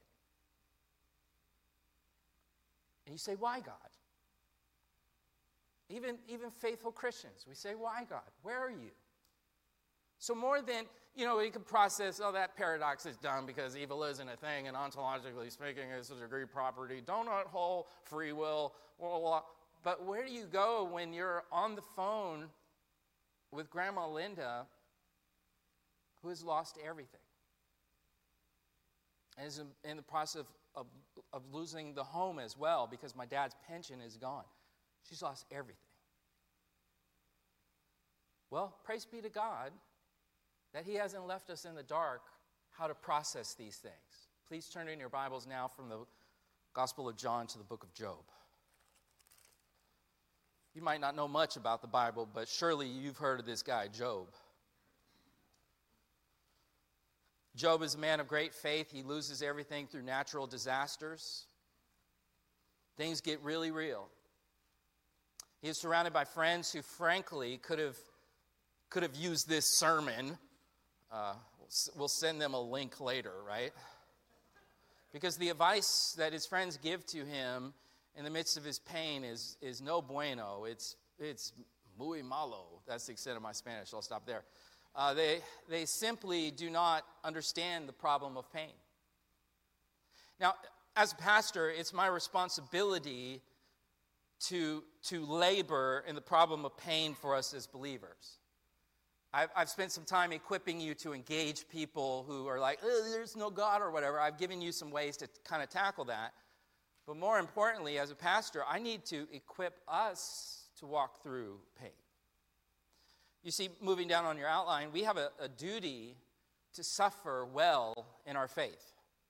And you say, why, God? Even, even faithful Christians, we say, why, God? Where are you? So more than, you know, we can process, oh, that paradox is dumb because evil isn't a thing, and ontologically speaking, it's a degree property. Donut hole, free will, blah, blah, blah. But where do you go when you're on the phone with Grandma Linda, who has lost everything, and is in, in the process of, of, of losing the home as well because my dad's pension is gone? She's lost everything. Well, praise be to God that he hasn't left us in the dark how to process these things. Please turn in your Bibles now from the Gospel of John to the book of Job. You might not know much about the Bible, but surely you've heard of this guy, Job. Job is a man of great faith. He loses everything through natural disasters. Things get really real. He is surrounded by friends who, frankly, could have could have used this sermon. Uh, we'll send them a link later, right? Because the advice that his friends give to him in the midst of his pain is, is no bueno. It's, it's muy malo. That's the extent of my Spanish. I'll stop there. Uh, they, they simply do not understand the problem of pain. Now, as a pastor, it's my responsibility to, to labor in the problem of pain for us as believers. I've, I've spent some time equipping you to engage people who are like, oh, there's no God or whatever. I've given you some ways to kind of tackle that. But more importantly, as a pastor, I need to equip us to walk through pain. You see, moving down on your outline, we have a, a duty to suffer well in our faith.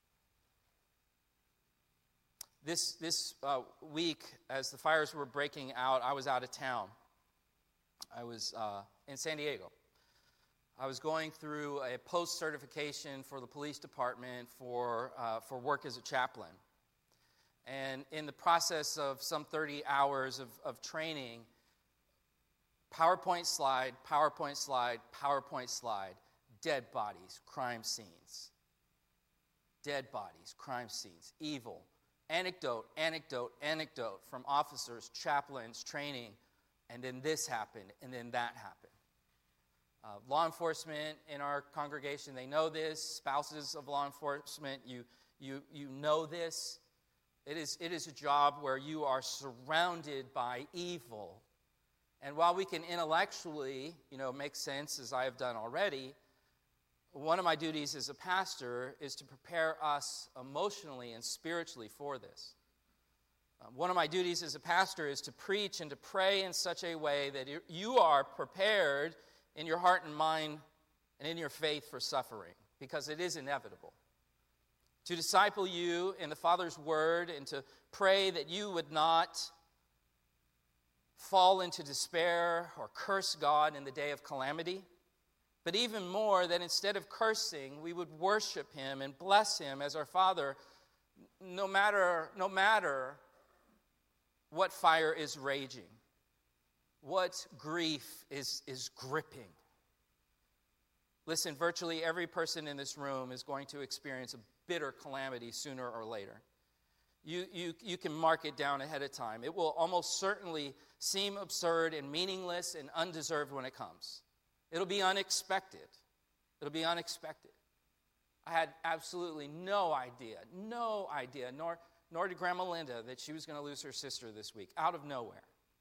This, this uh, week, as the fires were breaking out, I was out of town. I was uh, in San Diego. I was going through a post-certification for the police department for, uh, for work as a chaplain. And in the process of some thirty hours of, of training, PowerPoint slide, PowerPoint slide, PowerPoint slide, dead bodies, crime scenes. Dead bodies, crime scenes, evil. Anecdote, anecdote, anecdote from officers, chaplains, training, and then this happened, and then that happened. Uh, law enforcement in our congregation, they know this. Spouses of law enforcement, you, you, you know this. It is, it is a job where you are surrounded by evil. And while we can intellectually, you know, make sense, as I have done already, one of my duties as a pastor is to prepare us emotionally and spiritually for this. Uh, one of my duties as a pastor is to preach and to pray in such a way that you are prepared in your heart and mind and in your faith for suffering, because it is inevitable. To disciple you in the Father's word and to pray that you would not fall into despair or curse God in the day of calamity. But even more, that instead of cursing, we would worship him and bless him as our Father, no matter, no matter what fire is raging, what grief is, is gripping. Listen, virtually every person in this room is going to experience a bitter calamity sooner or later. you, you, you can mark it down ahead of time. It will almost certainly seem absurd and meaningless and undeserved when it comes. It'll be unexpected. It'll be unexpected. I had absolutely no idea, no idea, nor, nor did Grandma Linda, that she was going to lose her sister this week, out of nowhere.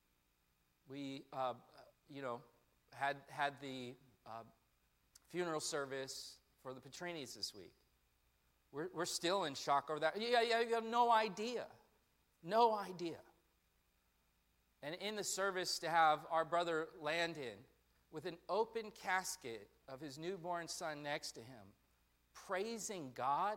We, uh, you know, had, had the uh, funeral service for the Petrinis this week. We're, we're still in shock over that. Yeah, yeah, you have no idea. No idea. And in the service to have our brother Landon with an open casket of his newborn son next to him, praising God,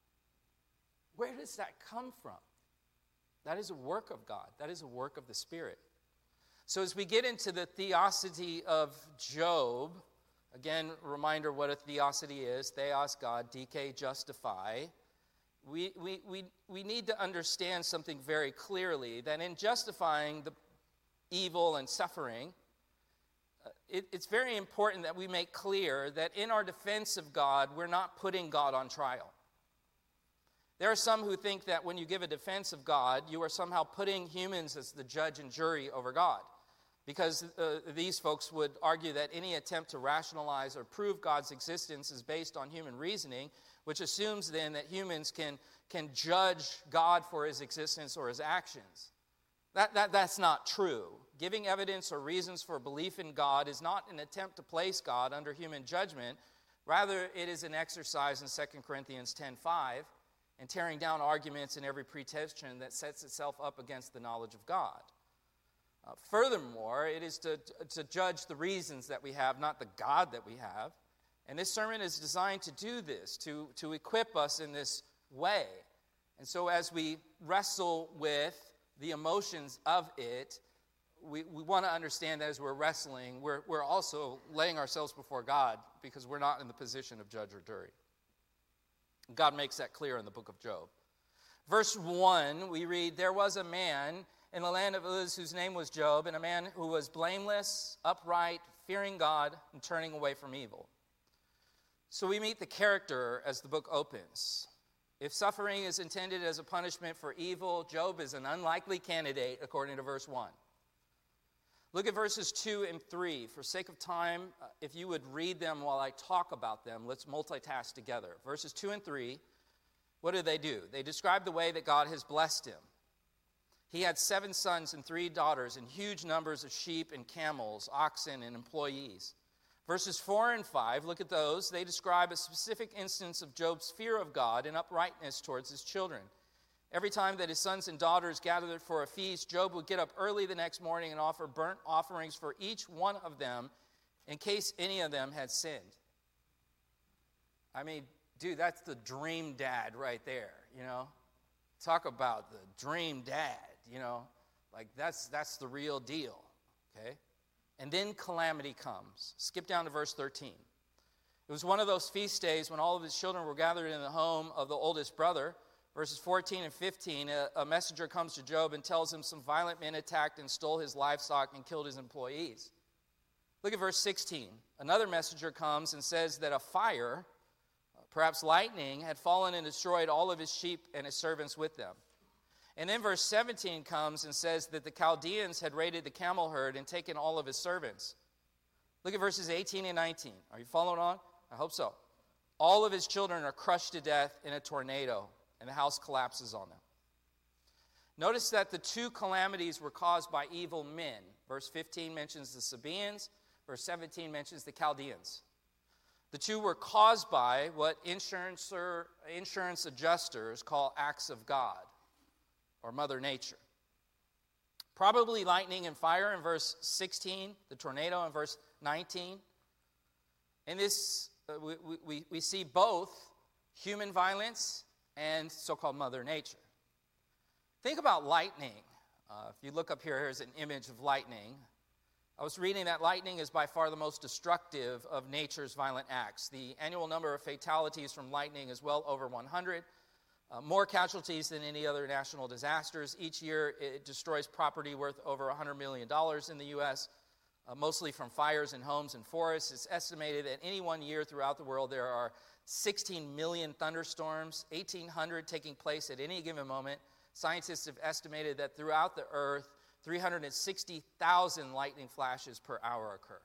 where does that come from? That is a work of God. That is a work of the Spirit. So as we get into the theosity of Job, again, reminder what a theosity is: theos, God; dike, justify. We, we, we, we need to understand something very clearly, that in justifying the evil and suffering, uh, it, it's very important that we make clear that in our defense of God, we're not putting God on trial. There are some who think that when you give a defense of God, you are somehow putting humans as the judge and jury over God. Because uh, these folks would argue that any attempt to rationalize or prove God's existence is based on human reasoning, which assumes then that humans can, can judge God for his existence or his actions. That, that, that's not true. Giving evidence or reasons for belief in God is not an attempt to place God under human judgment. Rather, it is an exercise in Second Corinthians ten five and tearing down arguments in every pretension that sets itself up against the knowledge of God. Uh, furthermore, it is to, to judge the reasons that we have, not the God that we have. And this sermon is designed to do this, to, to equip us in this way. And so as we wrestle with the emotions of it, we, we want to understand that as we're wrestling, we're, we're also laying ourselves before God, because we're not in the position of judge or jury. God makes that clear in the book of Job. Verse one, we read, "There was a man in the land of Uz whose name was Job, and a man who was blameless, upright, fearing God, and turning away from evil." So we meet the character as the book opens. If suffering is intended as a punishment for evil, Job is an unlikely candidate, according to verse one. Look at verses two and three. For sake of time, uh, if you would read them while I talk about them, let's multitask together. Verses two and three, what do they do? They describe the way that God has blessed him. He had seven sons and three daughters and huge numbers of sheep and camels, oxen, and employees. Verses four and five, look at those. They describe a specific instance of Job's fear of God and uprightness towards his children. Every time that his sons and daughters gathered for a feast, Job would get up early the next morning and offer burnt offerings for each one of them in case any of them had sinned. I mean, dude, that's the dream dad right there, you know? Talk about the dream dad, you know? Like, that's that's the real deal, okay? And then calamity comes. Skip down to verse thirteen. It was one of those feast days when all of his children were gathered in the home of the oldest brother. Verses fourteen and fifteen, a, a messenger comes to Job and tells him some violent men attacked and stole his livestock and killed his employees. Look at verse sixteen. Another messenger comes and says that a fire, perhaps lightning, had fallen and destroyed all of his sheep and his servants with them. And then verse seventeen comes and says that the Chaldeans had raided the camel herd and taken all of his servants. Look at verses eighteen and nineteen. Are you following on? I hope so. All of his children are crushed to death in a tornado, and the house collapses on them. Notice that the two calamities were caused by evil men. Verse fifteen mentions the Sabaeans. Verse seventeen mentions the Chaldeans. The two were caused by what insurance, or insurance adjusters call acts of God, or Mother Nature. Probably lightning and fire in verse sixteen, the tornado in verse nineteen. In this, uh, we, we, we see both human violence and so-called Mother Nature. Think about lightning. Uh, if you look up here, here's an image of lightning. I was reading that lightning is by far the most destructive of nature's violent acts. The annual number of fatalities from lightning is well over one hundred. Uh, more casualties than any other national disasters. Each year, it destroys property worth over one hundred million dollars in the U S, uh, mostly from fires in homes and forests. It's estimated that any one year throughout the world, there are sixteen million thunderstorms, eighteen hundred taking place at any given moment. Scientists have estimated that throughout the earth, three hundred sixty thousand lightning flashes per hour occur.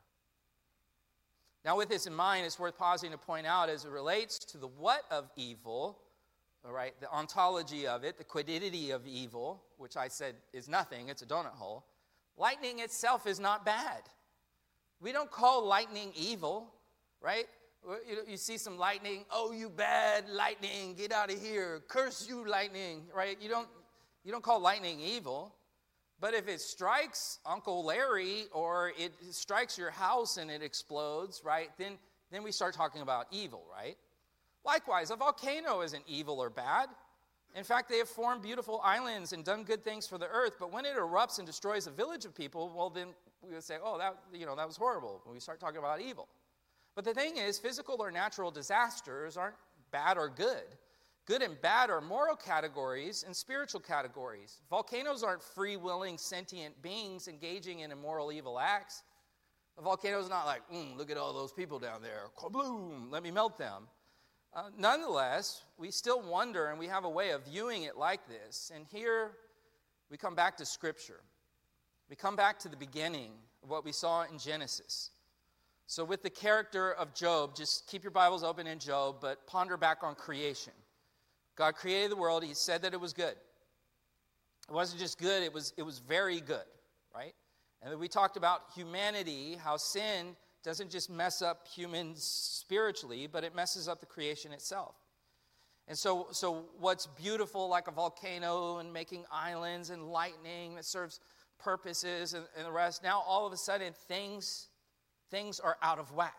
Now, with this in mind, it's worth pausing to point out as it relates to the what of evil, all right, the ontology of it, the quiddity of evil, which I said is nothing, it's a donut hole. Lightning itself is not bad. We don't call lightning evil, right? You, you see some lightning, oh, you bad lightning, get out of here, curse you lightning, right? You don't, you don't call lightning evil. But if it strikes Uncle Larry or it strikes your house and it explodes, right, then, then we start talking about evil, right? Likewise, a volcano isn't evil or bad. In fact, they have formed beautiful islands and done good things for the earth. But when it erupts and destroys a village of people, well, then we would say, oh, that, you know, that was horrible. When we start talking about evil. But the thing is, physical or natural disasters aren't bad or good. Good and bad are moral categories and spiritual categories. Volcanoes aren't free-willing, sentient beings engaging in immoral, evil acts. A volcano's not like, mm, look at all those people down there. Kabloom, let me melt them. Uh, nonetheless, we still wonder, and we have a way of viewing it like this. And here we come back to Scripture. We come back to the beginning of what we saw in Genesis. So with the character of Job, just keep your Bibles open in Job, but ponder back on creation. God created the world. He said that it was good. It wasn't just good, it was, it was very good, right? And then we talked about humanity, how sin doesn't just mess up humans spiritually, but it messes up the creation itself. And so, so what's beautiful, like a volcano and making islands and lightning that serves purposes and, and the rest, now all of a sudden things, things are out of whack.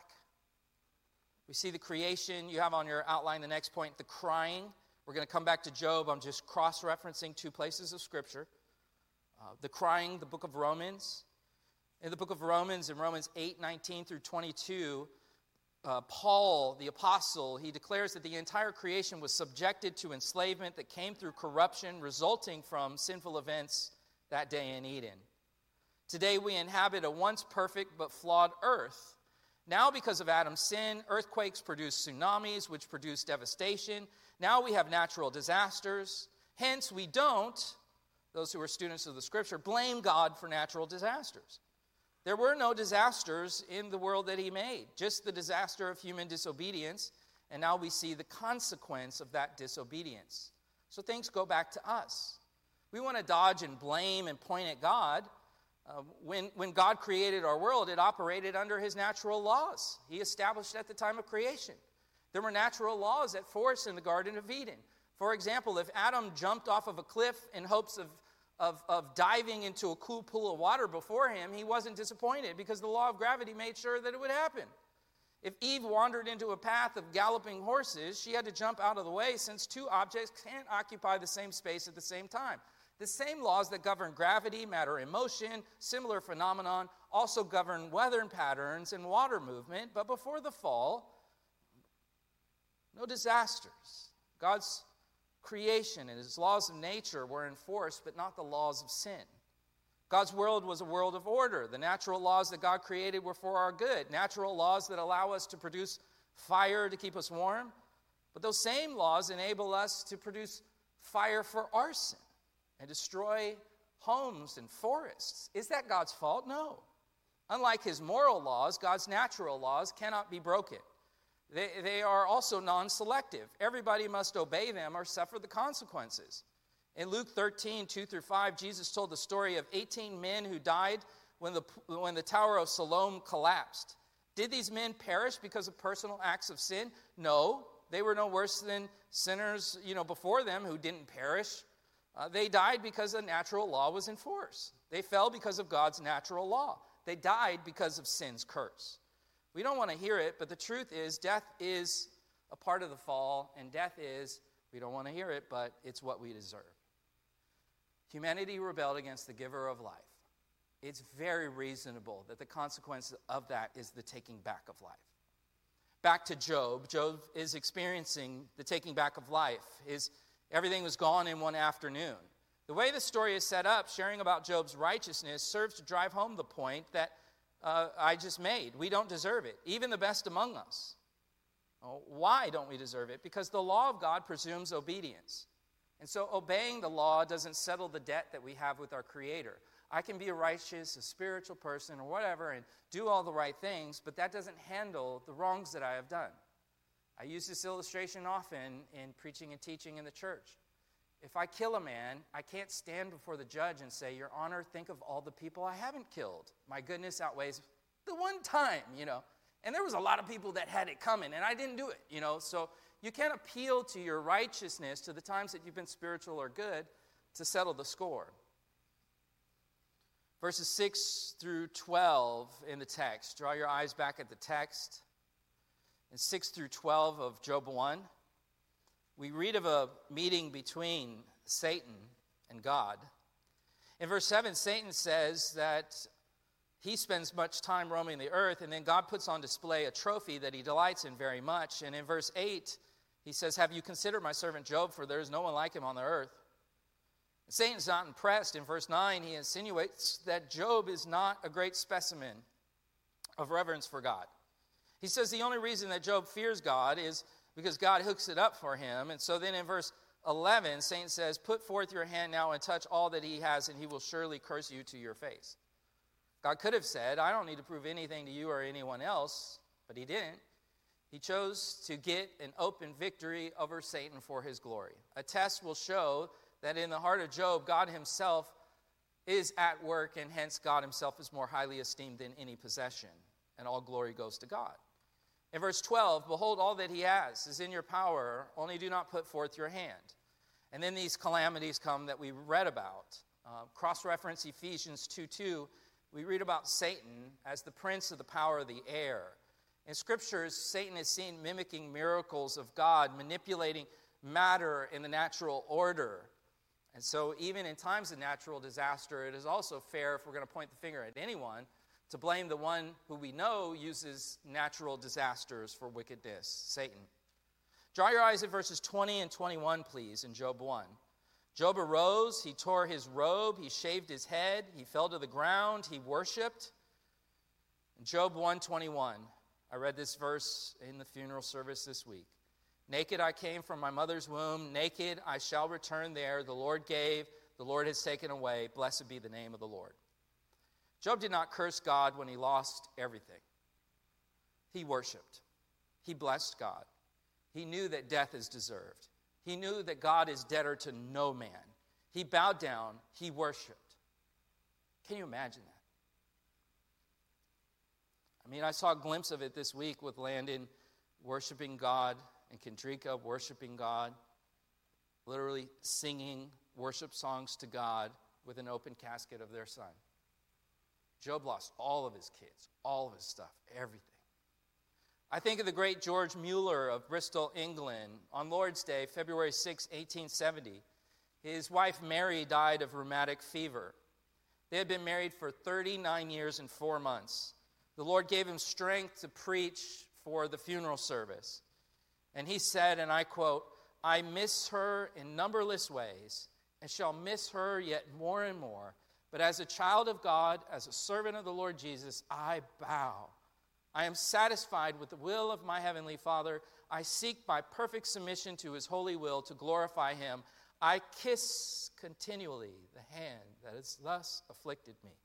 We see the creation. You have on your outline the next point, the crying. We're going to come back to Job. I'm just cross-referencing two places of Scripture. Uh, the crying, the book of Romans. In the book of Romans, in Romans eight, nineteen through twenty-two, uh, Paul, the apostle, he declares that the entire creation was subjected to enslavement that came through corruption resulting from sinful events that day in Eden. Today we inhabit a once perfect but flawed earth. Now, because of Adam's sin, earthquakes produce tsunamis, which produce devastation. Now we have natural disasters. Hence, we don't, those who are students of the Scripture, blame God for natural disasters. There were no disasters in the world that he made, just the disaster of human disobedience, and now we see the consequence of that disobedience. So things go back to us. We want to dodge and blame and point at God. Uh, when, when God created our world, it operated under his natural laws. He established at the time of creation. There were natural laws at force in the Garden of Eden. For example, if Adam jumped off of a cliff in hopes of, of, of diving into a cool pool of water before him, he wasn't disappointed because the law of gravity made sure that it would happen. If Eve wandered into a path of galloping horses, she had to jump out of the way since two objects can't occupy the same space at the same time. The same laws that govern gravity, matter in motion, similar phenomenon, also govern weather patterns and water movement. But before the fall, no disasters. God's creation and his laws of nature were enforced, but not the laws of sin. God's world was a world of order. The natural laws that God created were for our good. Natural laws that allow us to produce fire to keep us warm. But those same laws enable us to produce fire for arson and destroy homes and forests. Is that God's fault? No. Unlike his moral laws, God's natural laws cannot be broken. They, they are also non-selective. Everybody must obey them or suffer the consequences. In Luke thirteen, two through five, Jesus told the story of eighteen men who died when the, when the Tower of Siloam collapsed. Did these men perish because of personal acts of sin? No. They were no worse than sinners, you know, before them who didn't perish. Uh, they died because the natural law was in force. They fell because of God's natural law. They died because of sin's curse. We don't want to hear it, but the truth is death is a part of the fall, and death is, we don't want to hear it, but it's what we deserve. Humanity rebelled against the giver of life. It's very reasonable that the consequence of that is the taking back of life. Back to Job. Job is experiencing the taking back of life. His Everything was gone in one afternoon. The way the story is set up, sharing about Job's righteousness, serves to drive home the point that uh, I just made. We don't deserve it, even the best among us. Oh, why don't we deserve it? Because the law of God presumes obedience. And so obeying the law doesn't settle the debt that we have with our Creator. I can be a righteous, a spiritual person, or whatever, and do all the right things, but that doesn't handle the wrongs that I have done. I use this illustration often in preaching and teaching in the church. If I kill a man, I can't stand before the judge and say, Your Honor, think of all the people I haven't killed. My goodness outweighs the one time, you know. And there was a lot of people that had it coming, and I didn't do it, you know. So you can't appeal to your righteousness, to the times that you've been spiritual or good, to settle the score. Verses six through twelve in the text. Draw your eyes back at the text. In six through twelve of Job one, we read of a meeting between Satan and God. In verse seven, Satan says that he spends much time roaming the earth, and then God puts on display a trophy that he delights in very much. And in verse eight, he says, Have you considered my servant Job, for there is no one like him on the earth? Satan's not impressed. In verse nine, he insinuates that Job is not a great specimen of reverence for God. He says the only reason that Job fears God is because God hooks it up for him. And so then in verse eleven, Satan says, Put forth your hand now and touch all that he has, and he will surely curse you to your face. God could have said, I don't need to prove anything to you or anyone else, but he didn't. He chose to get an open victory over Satan for his glory. A test will show that in the heart of Job, God himself is at work, and hence God himself is more highly esteemed than any possession, and all glory goes to God. In verse twelve, Behold, all that he has is in your power, only do not put forth your hand. And then these calamities come that we read about. Uh, cross-reference Ephesians two two, we read about Satan as the prince of the power of the air. In scriptures, Satan is seen mimicking miracles of God, manipulating matter in the natural order. And so even in times of natural disaster, it is also fair, if we're going to point the finger at anyone, to blame the one who we know uses natural disasters for wickedness, Satan. Draw your eyes at verses twenty and twenty-one, please, in Job one. Job arose, he tore his robe, he shaved his head, he fell to the ground, he worshipped. In Job one twenty-one, I read this verse in the funeral service this week. Naked I came from my mother's womb, naked I shall return there. The Lord gave, the Lord has taken away. Blessed be the name of the Lord. Job did not curse God when he lost everything. He worshiped. He blessed God. He knew that death is deserved. He knew that God is debtor to no man. He bowed down. He worshiped. Can you imagine that? I mean, I saw a glimpse of it this week with Landon worshiping God and Kendrika worshiping God, literally singing worship songs to God with an open casket of their son. Job lost all of his kids, all of his stuff, everything. I think of the great George Mueller of Bristol, England. On Lord's Day, February sixth, eighteen seventy, his wife Mary died of rheumatic fever. They had been married for thirty-nine years and four months. The Lord gave him strength to preach for the funeral service. And he said, and I quote, I miss her in numberless ways, and shall miss her yet more and more. But as a child of God, as a servant of the Lord Jesus, I bow. I am satisfied with the will of my heavenly Father. I seek by perfect submission to his holy will to glorify him. I kiss continually the hand that has thus afflicted me.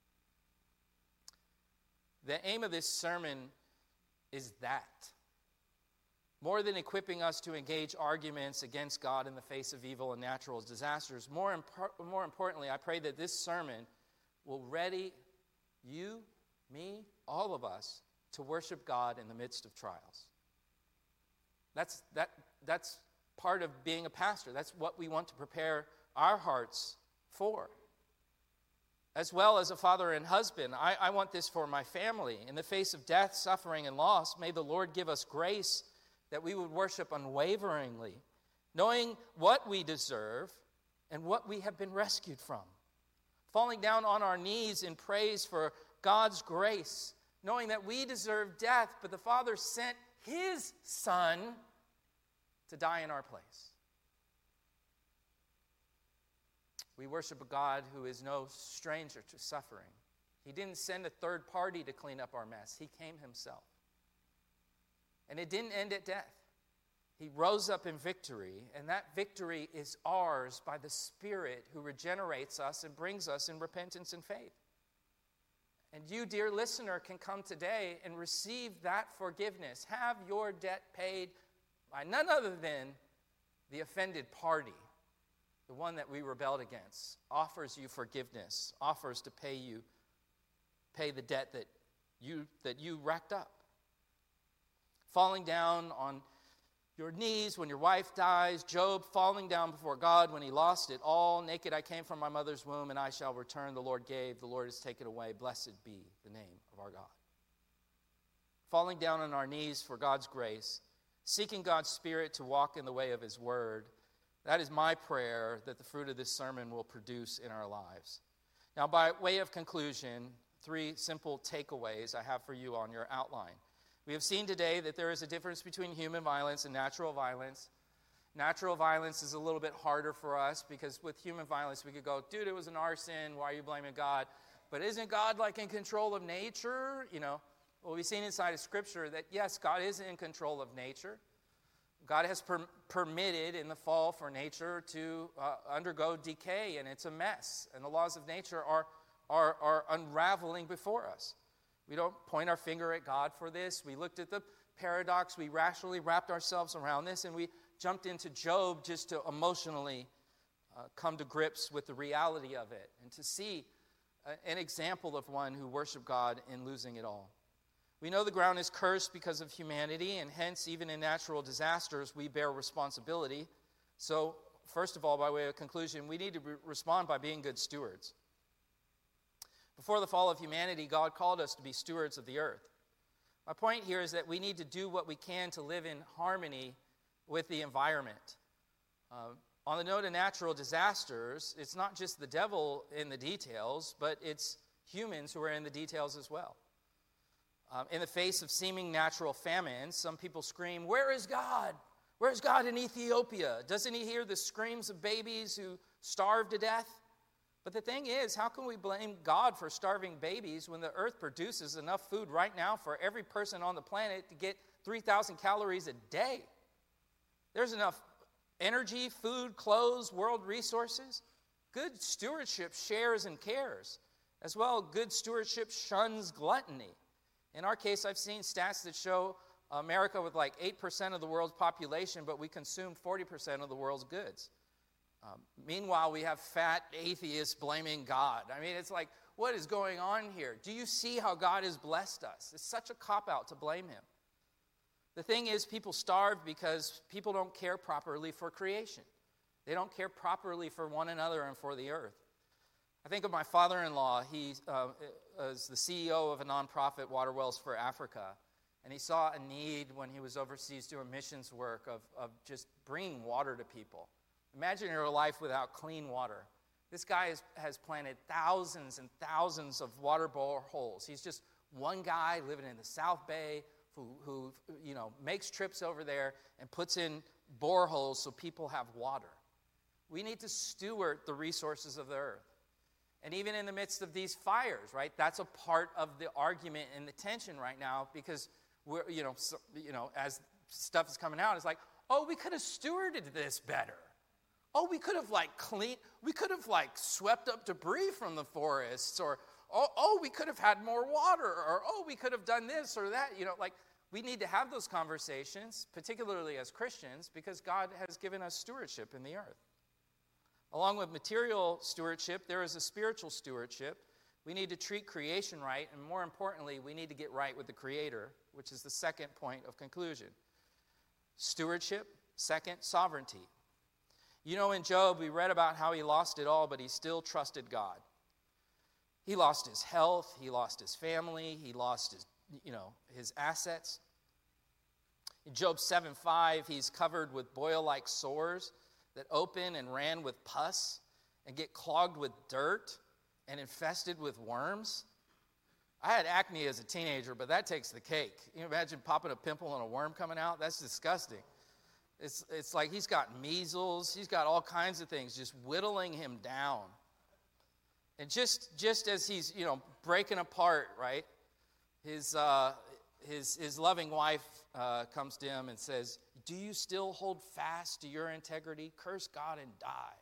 The aim of this sermon is that. More than equipping us to engage arguments against God in the face of evil and natural disasters, more, impo- more importantly, I pray that this sermon will ready you, me, all of us to worship God in the midst of trials. That's, that, that's part of being a pastor. That's what we want to prepare our hearts for. As well as a father and husband, I, I want this for my family. In the face of death, suffering, and loss, may the Lord give us grace that we would worship unwaveringly, knowing what we deserve and what we have been rescued from. Falling down on our knees in praise for God's grace, knowing that we deserve death, but the Father sent his Son to die in our place. We worship a God who is no stranger to suffering. He didn't send a third party to clean up our mess. He came himself. And it didn't end at death. He rose up in victory, and that victory is ours by the Spirit who regenerates us and brings us in repentance and faith. And you, dear listener, can come today and receive that forgiveness. Have your debt paid by none other than the offended party, the one that we rebelled against, offers you forgiveness, offers to pay you, pay the debt that you that you racked up. Falling down on your knees when your wife dies, Job falling down before God when he lost it all. Naked I came from my mother's womb, and I shall return. The Lord gave, the Lord has taken away. Blessed be the name of our God. Falling down on our knees for God's grace, seeking God's Spirit to walk in the way of his word. That is my prayer that the fruit of this sermon will produce in our lives. Now, by way of conclusion, three simple takeaways I have for you on your outline. We have seen today that there is a difference between human violence and natural violence. Natural violence is a little bit harder for us because with human violence we could go, dude, it was an arson, why are you blaming God? But isn't God like in control of nature? You know, well, we've seen inside of Scripture that yes, God is in control of nature. God has per- permitted in the fall for nature to uh, undergo decay, and it's a mess. And the laws of nature are, are, are unraveling before us. We don't point our finger at God for this. We looked at the paradox. We rationally wrapped ourselves around this, and we jumped into Job just to emotionally uh, come to grips with the reality of it and to see uh, an example of one who worshiped God in losing it all. We know the ground is cursed because of humanity, and hence, even in natural disasters, we bear responsibility. So, first of all, by way of conclusion, we need to re- respond by being good stewards. Before the fall of humanity, God called us to be stewards of the earth. My point here is that we need to do what we can to live in harmony with the environment. Uh, on the note of natural disasters, it's not just the devil in the details, but it's humans who are in the details as well. Um, in the face of seeming natural famine, some people scream, "Where is God? Where is God in Ethiopia? Doesn't he hear the screams of babies who starve to death?" But the thing is, how can we blame God for starving babies when the earth produces enough food right now for every person on the planet to get three thousand calories a day? There's enough energy, food, clothes, world resources. Good stewardship shares and cares. As well, good stewardship shuns gluttony. In our case, I've seen stats that show America with like eight percent of the world's population, but we consume forty percent of the world's goods. Um, meanwhile, we have fat atheists blaming God. I mean, it's like, what is going on here? Do you see how God has blessed us? It's such a cop-out to blame him. The thing is, people starve because people don't care properly for creation. They don't care properly for one another and for the earth. I think of my father-in-law. He uh, is the C E O of a nonprofit, Water Wells for Africa, and he saw a need when he was overseas doing missions work of, of just bringing water to people. Imagine your life without clean water. This guy has, has planted thousands and thousands of water boreholes. He's just one guy living in the South Bay who, who you know, makes trips over there and puts in boreholes so people have water. We need to steward the resources of the earth. And even in the midst of these fires, right, that's a part of the argument and the tension right now because, we're, you know, so, you know, as stuff is coming out, it's like, oh, we could have stewarded this better. Oh, we could have, like, cleaned, we could have, like, swept up debris from the forests, or, oh, oh, we could have had more water, or, oh, we could have done this or that. You know, like, we need to have those conversations, particularly as Christians, because God has given us stewardship in the earth. Along with material stewardship, there is a spiritual stewardship. We need to treat creation right, and more importantly, we need to get right with the Creator, which is the second point of conclusion. Stewardship, second, sovereignty. You know, in Job, we read about how he lost it all, but he still trusted God. He lost his health, he lost his family, he lost his, you know, his assets. In Job seven five, he's covered with boil-like sores that open and ran with pus and get clogged with dirt and infested with worms. I had acne as a teenager, but that takes the cake. You imagine popping a pimple and a worm coming out? That's disgusting. It's it's like he's got measles. He's got all kinds of things just whittling him down. And just just as he's, you know, breaking apart, right, his uh, his his loving wife uh, comes to him and says, "Do you still hold fast to your integrity? Curse God and die."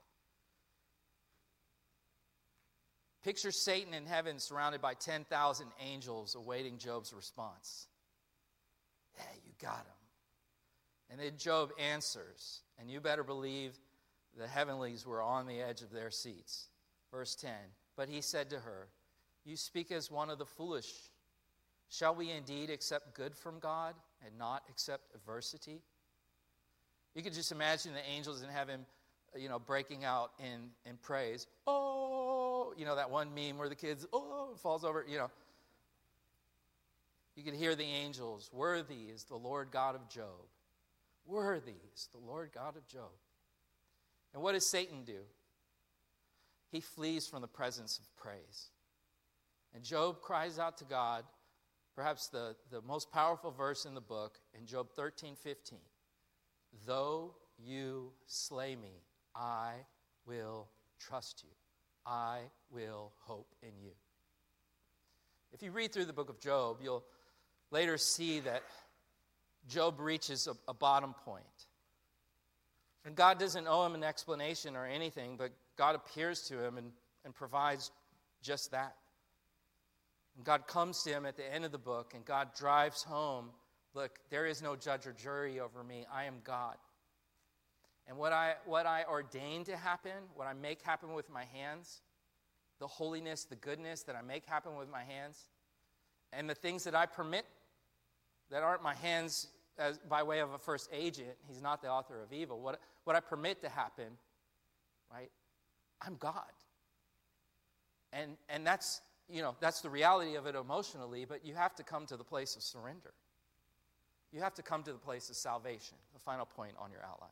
Picture Satan in heaven surrounded by ten thousand angels awaiting Job's response. "Yeah, you got him." And then Job answers, and you better believe the heavenlies were on the edge of their seats. Verse ten, "But he said to her, 'You speak as one of the foolish. Shall we indeed accept good from God and not accept adversity?'" You could just imagine the angels in heaven, you know, breaking out in, in praise. Oh, you know, that one meme where the kids, oh, falls over, you know. You could hear the angels, "Worthy is the Lord God of Job. Worthy is the Lord God of Job." And what does Satan do? He flees from the presence of praise. And Job cries out to God, perhaps the, the most powerful verse in the book, in Job thirteen fifteen. "Though you slay me, I will trust you. I will hope in you." If you read through the book of Job, you'll later see that Job reaches a, a bottom point. And God doesn't owe him an explanation or anything, but God appears to him and, and provides just that. And God comes to him at the end of the book, and God drives home, "Look, there is no judge or jury over me. I am God. And what I what I ordain to happen, what I make happen with my hands, the holiness, the goodness that I make happen with my hands, and the things that I permit that aren't my hands as by way of a first agent, he's not the author of evil, what, what I permit to happen, right, I'm God. And and that's, you know, that's the reality of it emotionally, but you have to come to the place of surrender. You have to come to the place of salvation, the final point on your outline.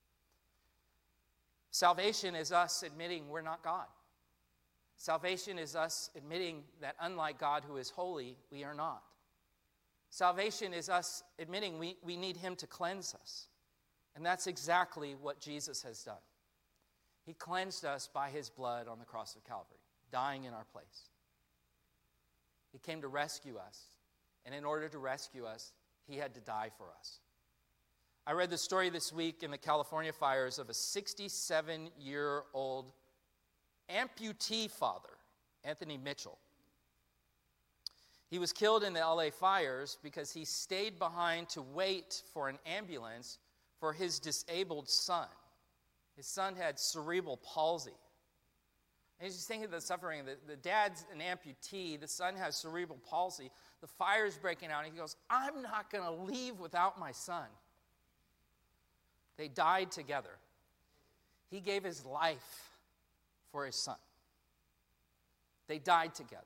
Salvation is us admitting we're not God. Salvation is us admitting that unlike God who is holy, we are not. Salvation is us admitting we, we need him to cleanse us. And that's exactly what Jesus has done. He cleansed us by his blood on the cross of Calvary, dying in our place. He came to rescue us. And in order to rescue us, he had to die for us. I read the story this week in the California fires of a sixty-seven-year-old amputee father, Anthony Mitchell. He was killed in the L A fires because he stayed behind to wait for an ambulance for his disabled son. His son had cerebral palsy. And he's just thinking of the suffering. The, the dad's an amputee. The son has cerebral palsy. The fire's breaking out. And he goes, "I'm not going to leave without my son." They died together. He gave his life for his son. They died together.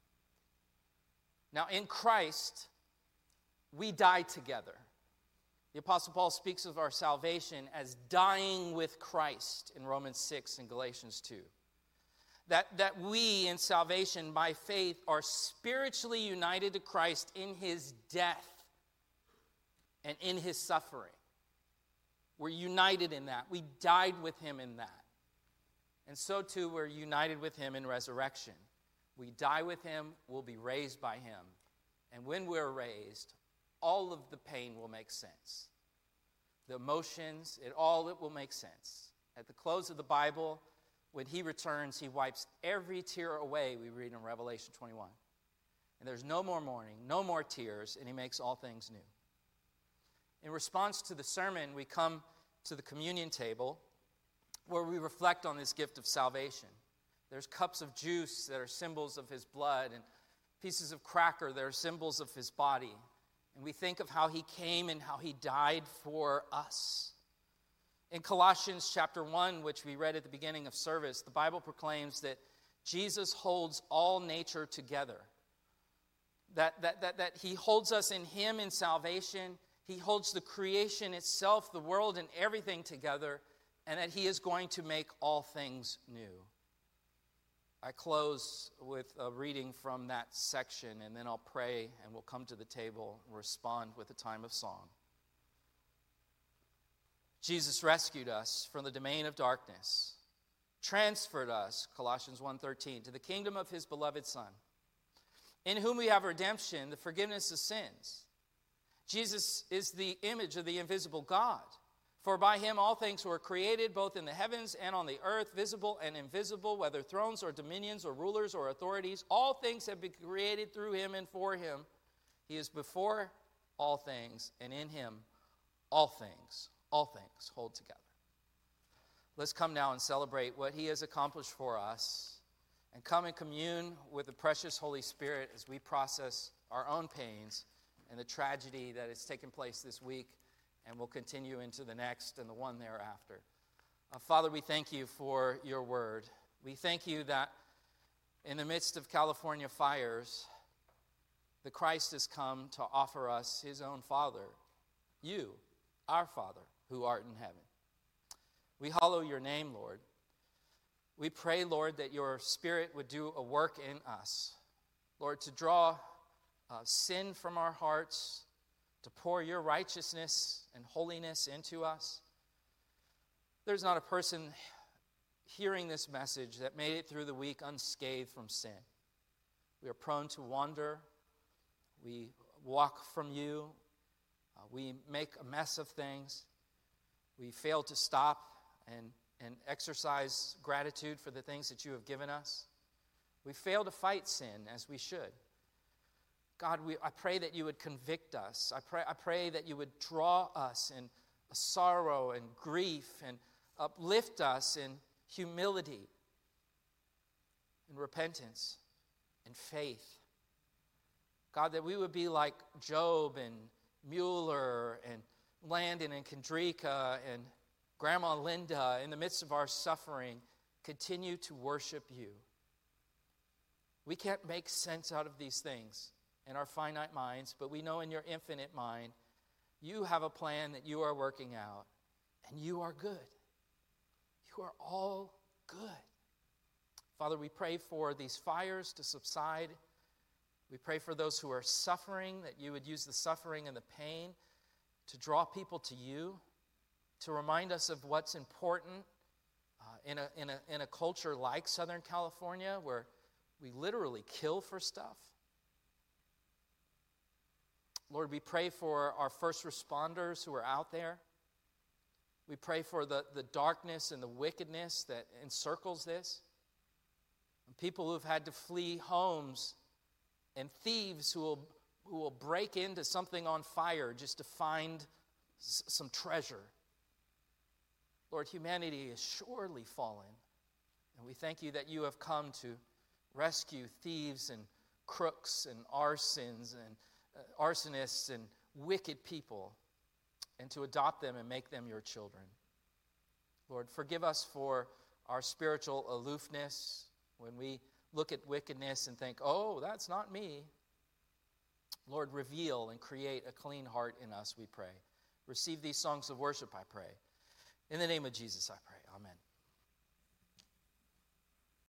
Now, in Christ, we die together. The Apostle Paul speaks of our salvation as dying with Christ in Romans six and Galatians two. That, that we in salvation by faith are spiritually united to Christ in his death and in his suffering. We're united in that. We died with him in that. And so too, we're united with him in resurrection. We die with him, we'll be raised by him. And when we're raised, all of the pain will make sense. The emotions, it all it will make sense. At the close of the Bible, when he returns, he wipes every tear away, we read in Revelation twenty-one. And there's no more mourning, no more tears, and he makes all things new. In response to the sermon, we come to the communion table where we reflect on this gift of salvation. There's cups of juice that are symbols of his blood and pieces of cracker that are symbols of his body. And we think of how he came and how he died for us. In Colossians chapter one, which we read at the beginning of service, the Bible proclaims that Jesus holds all nature together. That, that, that, that he holds us in him in salvation. He holds the creation itself, the world, and everything together, and that he is going to make all things new. I close with a reading from that section, and then I'll pray, and we'll come to the table and respond with a time of song. Jesus rescued us from the domain of darkness, transferred us, Colossians one thirteen, to the kingdom of his beloved Son, in whom we have redemption, the forgiveness of sins. Jesus is the image of the invisible God. For by him all things were created, both in the heavens and on the earth, visible and invisible, whether thrones or dominions or rulers or authorities. All things have been created through him and for him. He is before all things, and in him all things, all things hold together. Let's come now and celebrate what he has accomplished for us, and come and commune with the precious Holy Spirit as we process our own pains and the tragedy that has taken place this week and will continue into the next and the one thereafter. Uh, Father, we thank you for your word. We thank you that in the midst of California fires, the Christ has come to offer us his own Father, you, our Father, who art in heaven. We hallow your name, Lord. We pray, Lord, that your Spirit would do a work in us, Lord, to draw uh, sin from our hearts, to pour your righteousness and holiness into us. There's not a person hearing this message that made it through the week unscathed from sin. We are prone to wander. We walk from you. Uh, we make a mess of things. We fail to stop and, and exercise gratitude for the things that you have given us. We fail to fight sin as we should. God, we, I pray that you would convict us. I pray, I pray that you would draw us in sorrow and grief and uplift us in humility, in repentance, and faith. God, that we would be like Job and Mueller and Landon and Kendrika and Grandma Linda in the midst of our suffering, continue to worship you. We can't make sense out of these things in our finite minds, but we know in your infinite mind, you have a plan that you are working out, and you are good. You are all good. Father, we pray for these fires to subside. We pray for those who are suffering, that you would use the suffering and the pain to draw people to you, to remind us of what's important uh, in, a, in, a, in a culture like Southern California, where we literally kill for stuff. Lord, we pray for our first responders who are out there. We pray for the, the darkness and the wickedness that encircles this. And people who have had to flee homes, and thieves who will, who will break into something on fire just to find s- some treasure. Lord, humanity is surely fallen. And we thank you that you have come to rescue thieves and crooks and arsons and uh, arsonists and wicked people, and to adopt them and make them your children. Lord, forgive us for our spiritual aloofness when we look at wickedness and think, oh, that's not me. Lord, reveal and create a clean heart in us, we pray. Receive these songs of worship, I pray. In the name of Jesus, I pray.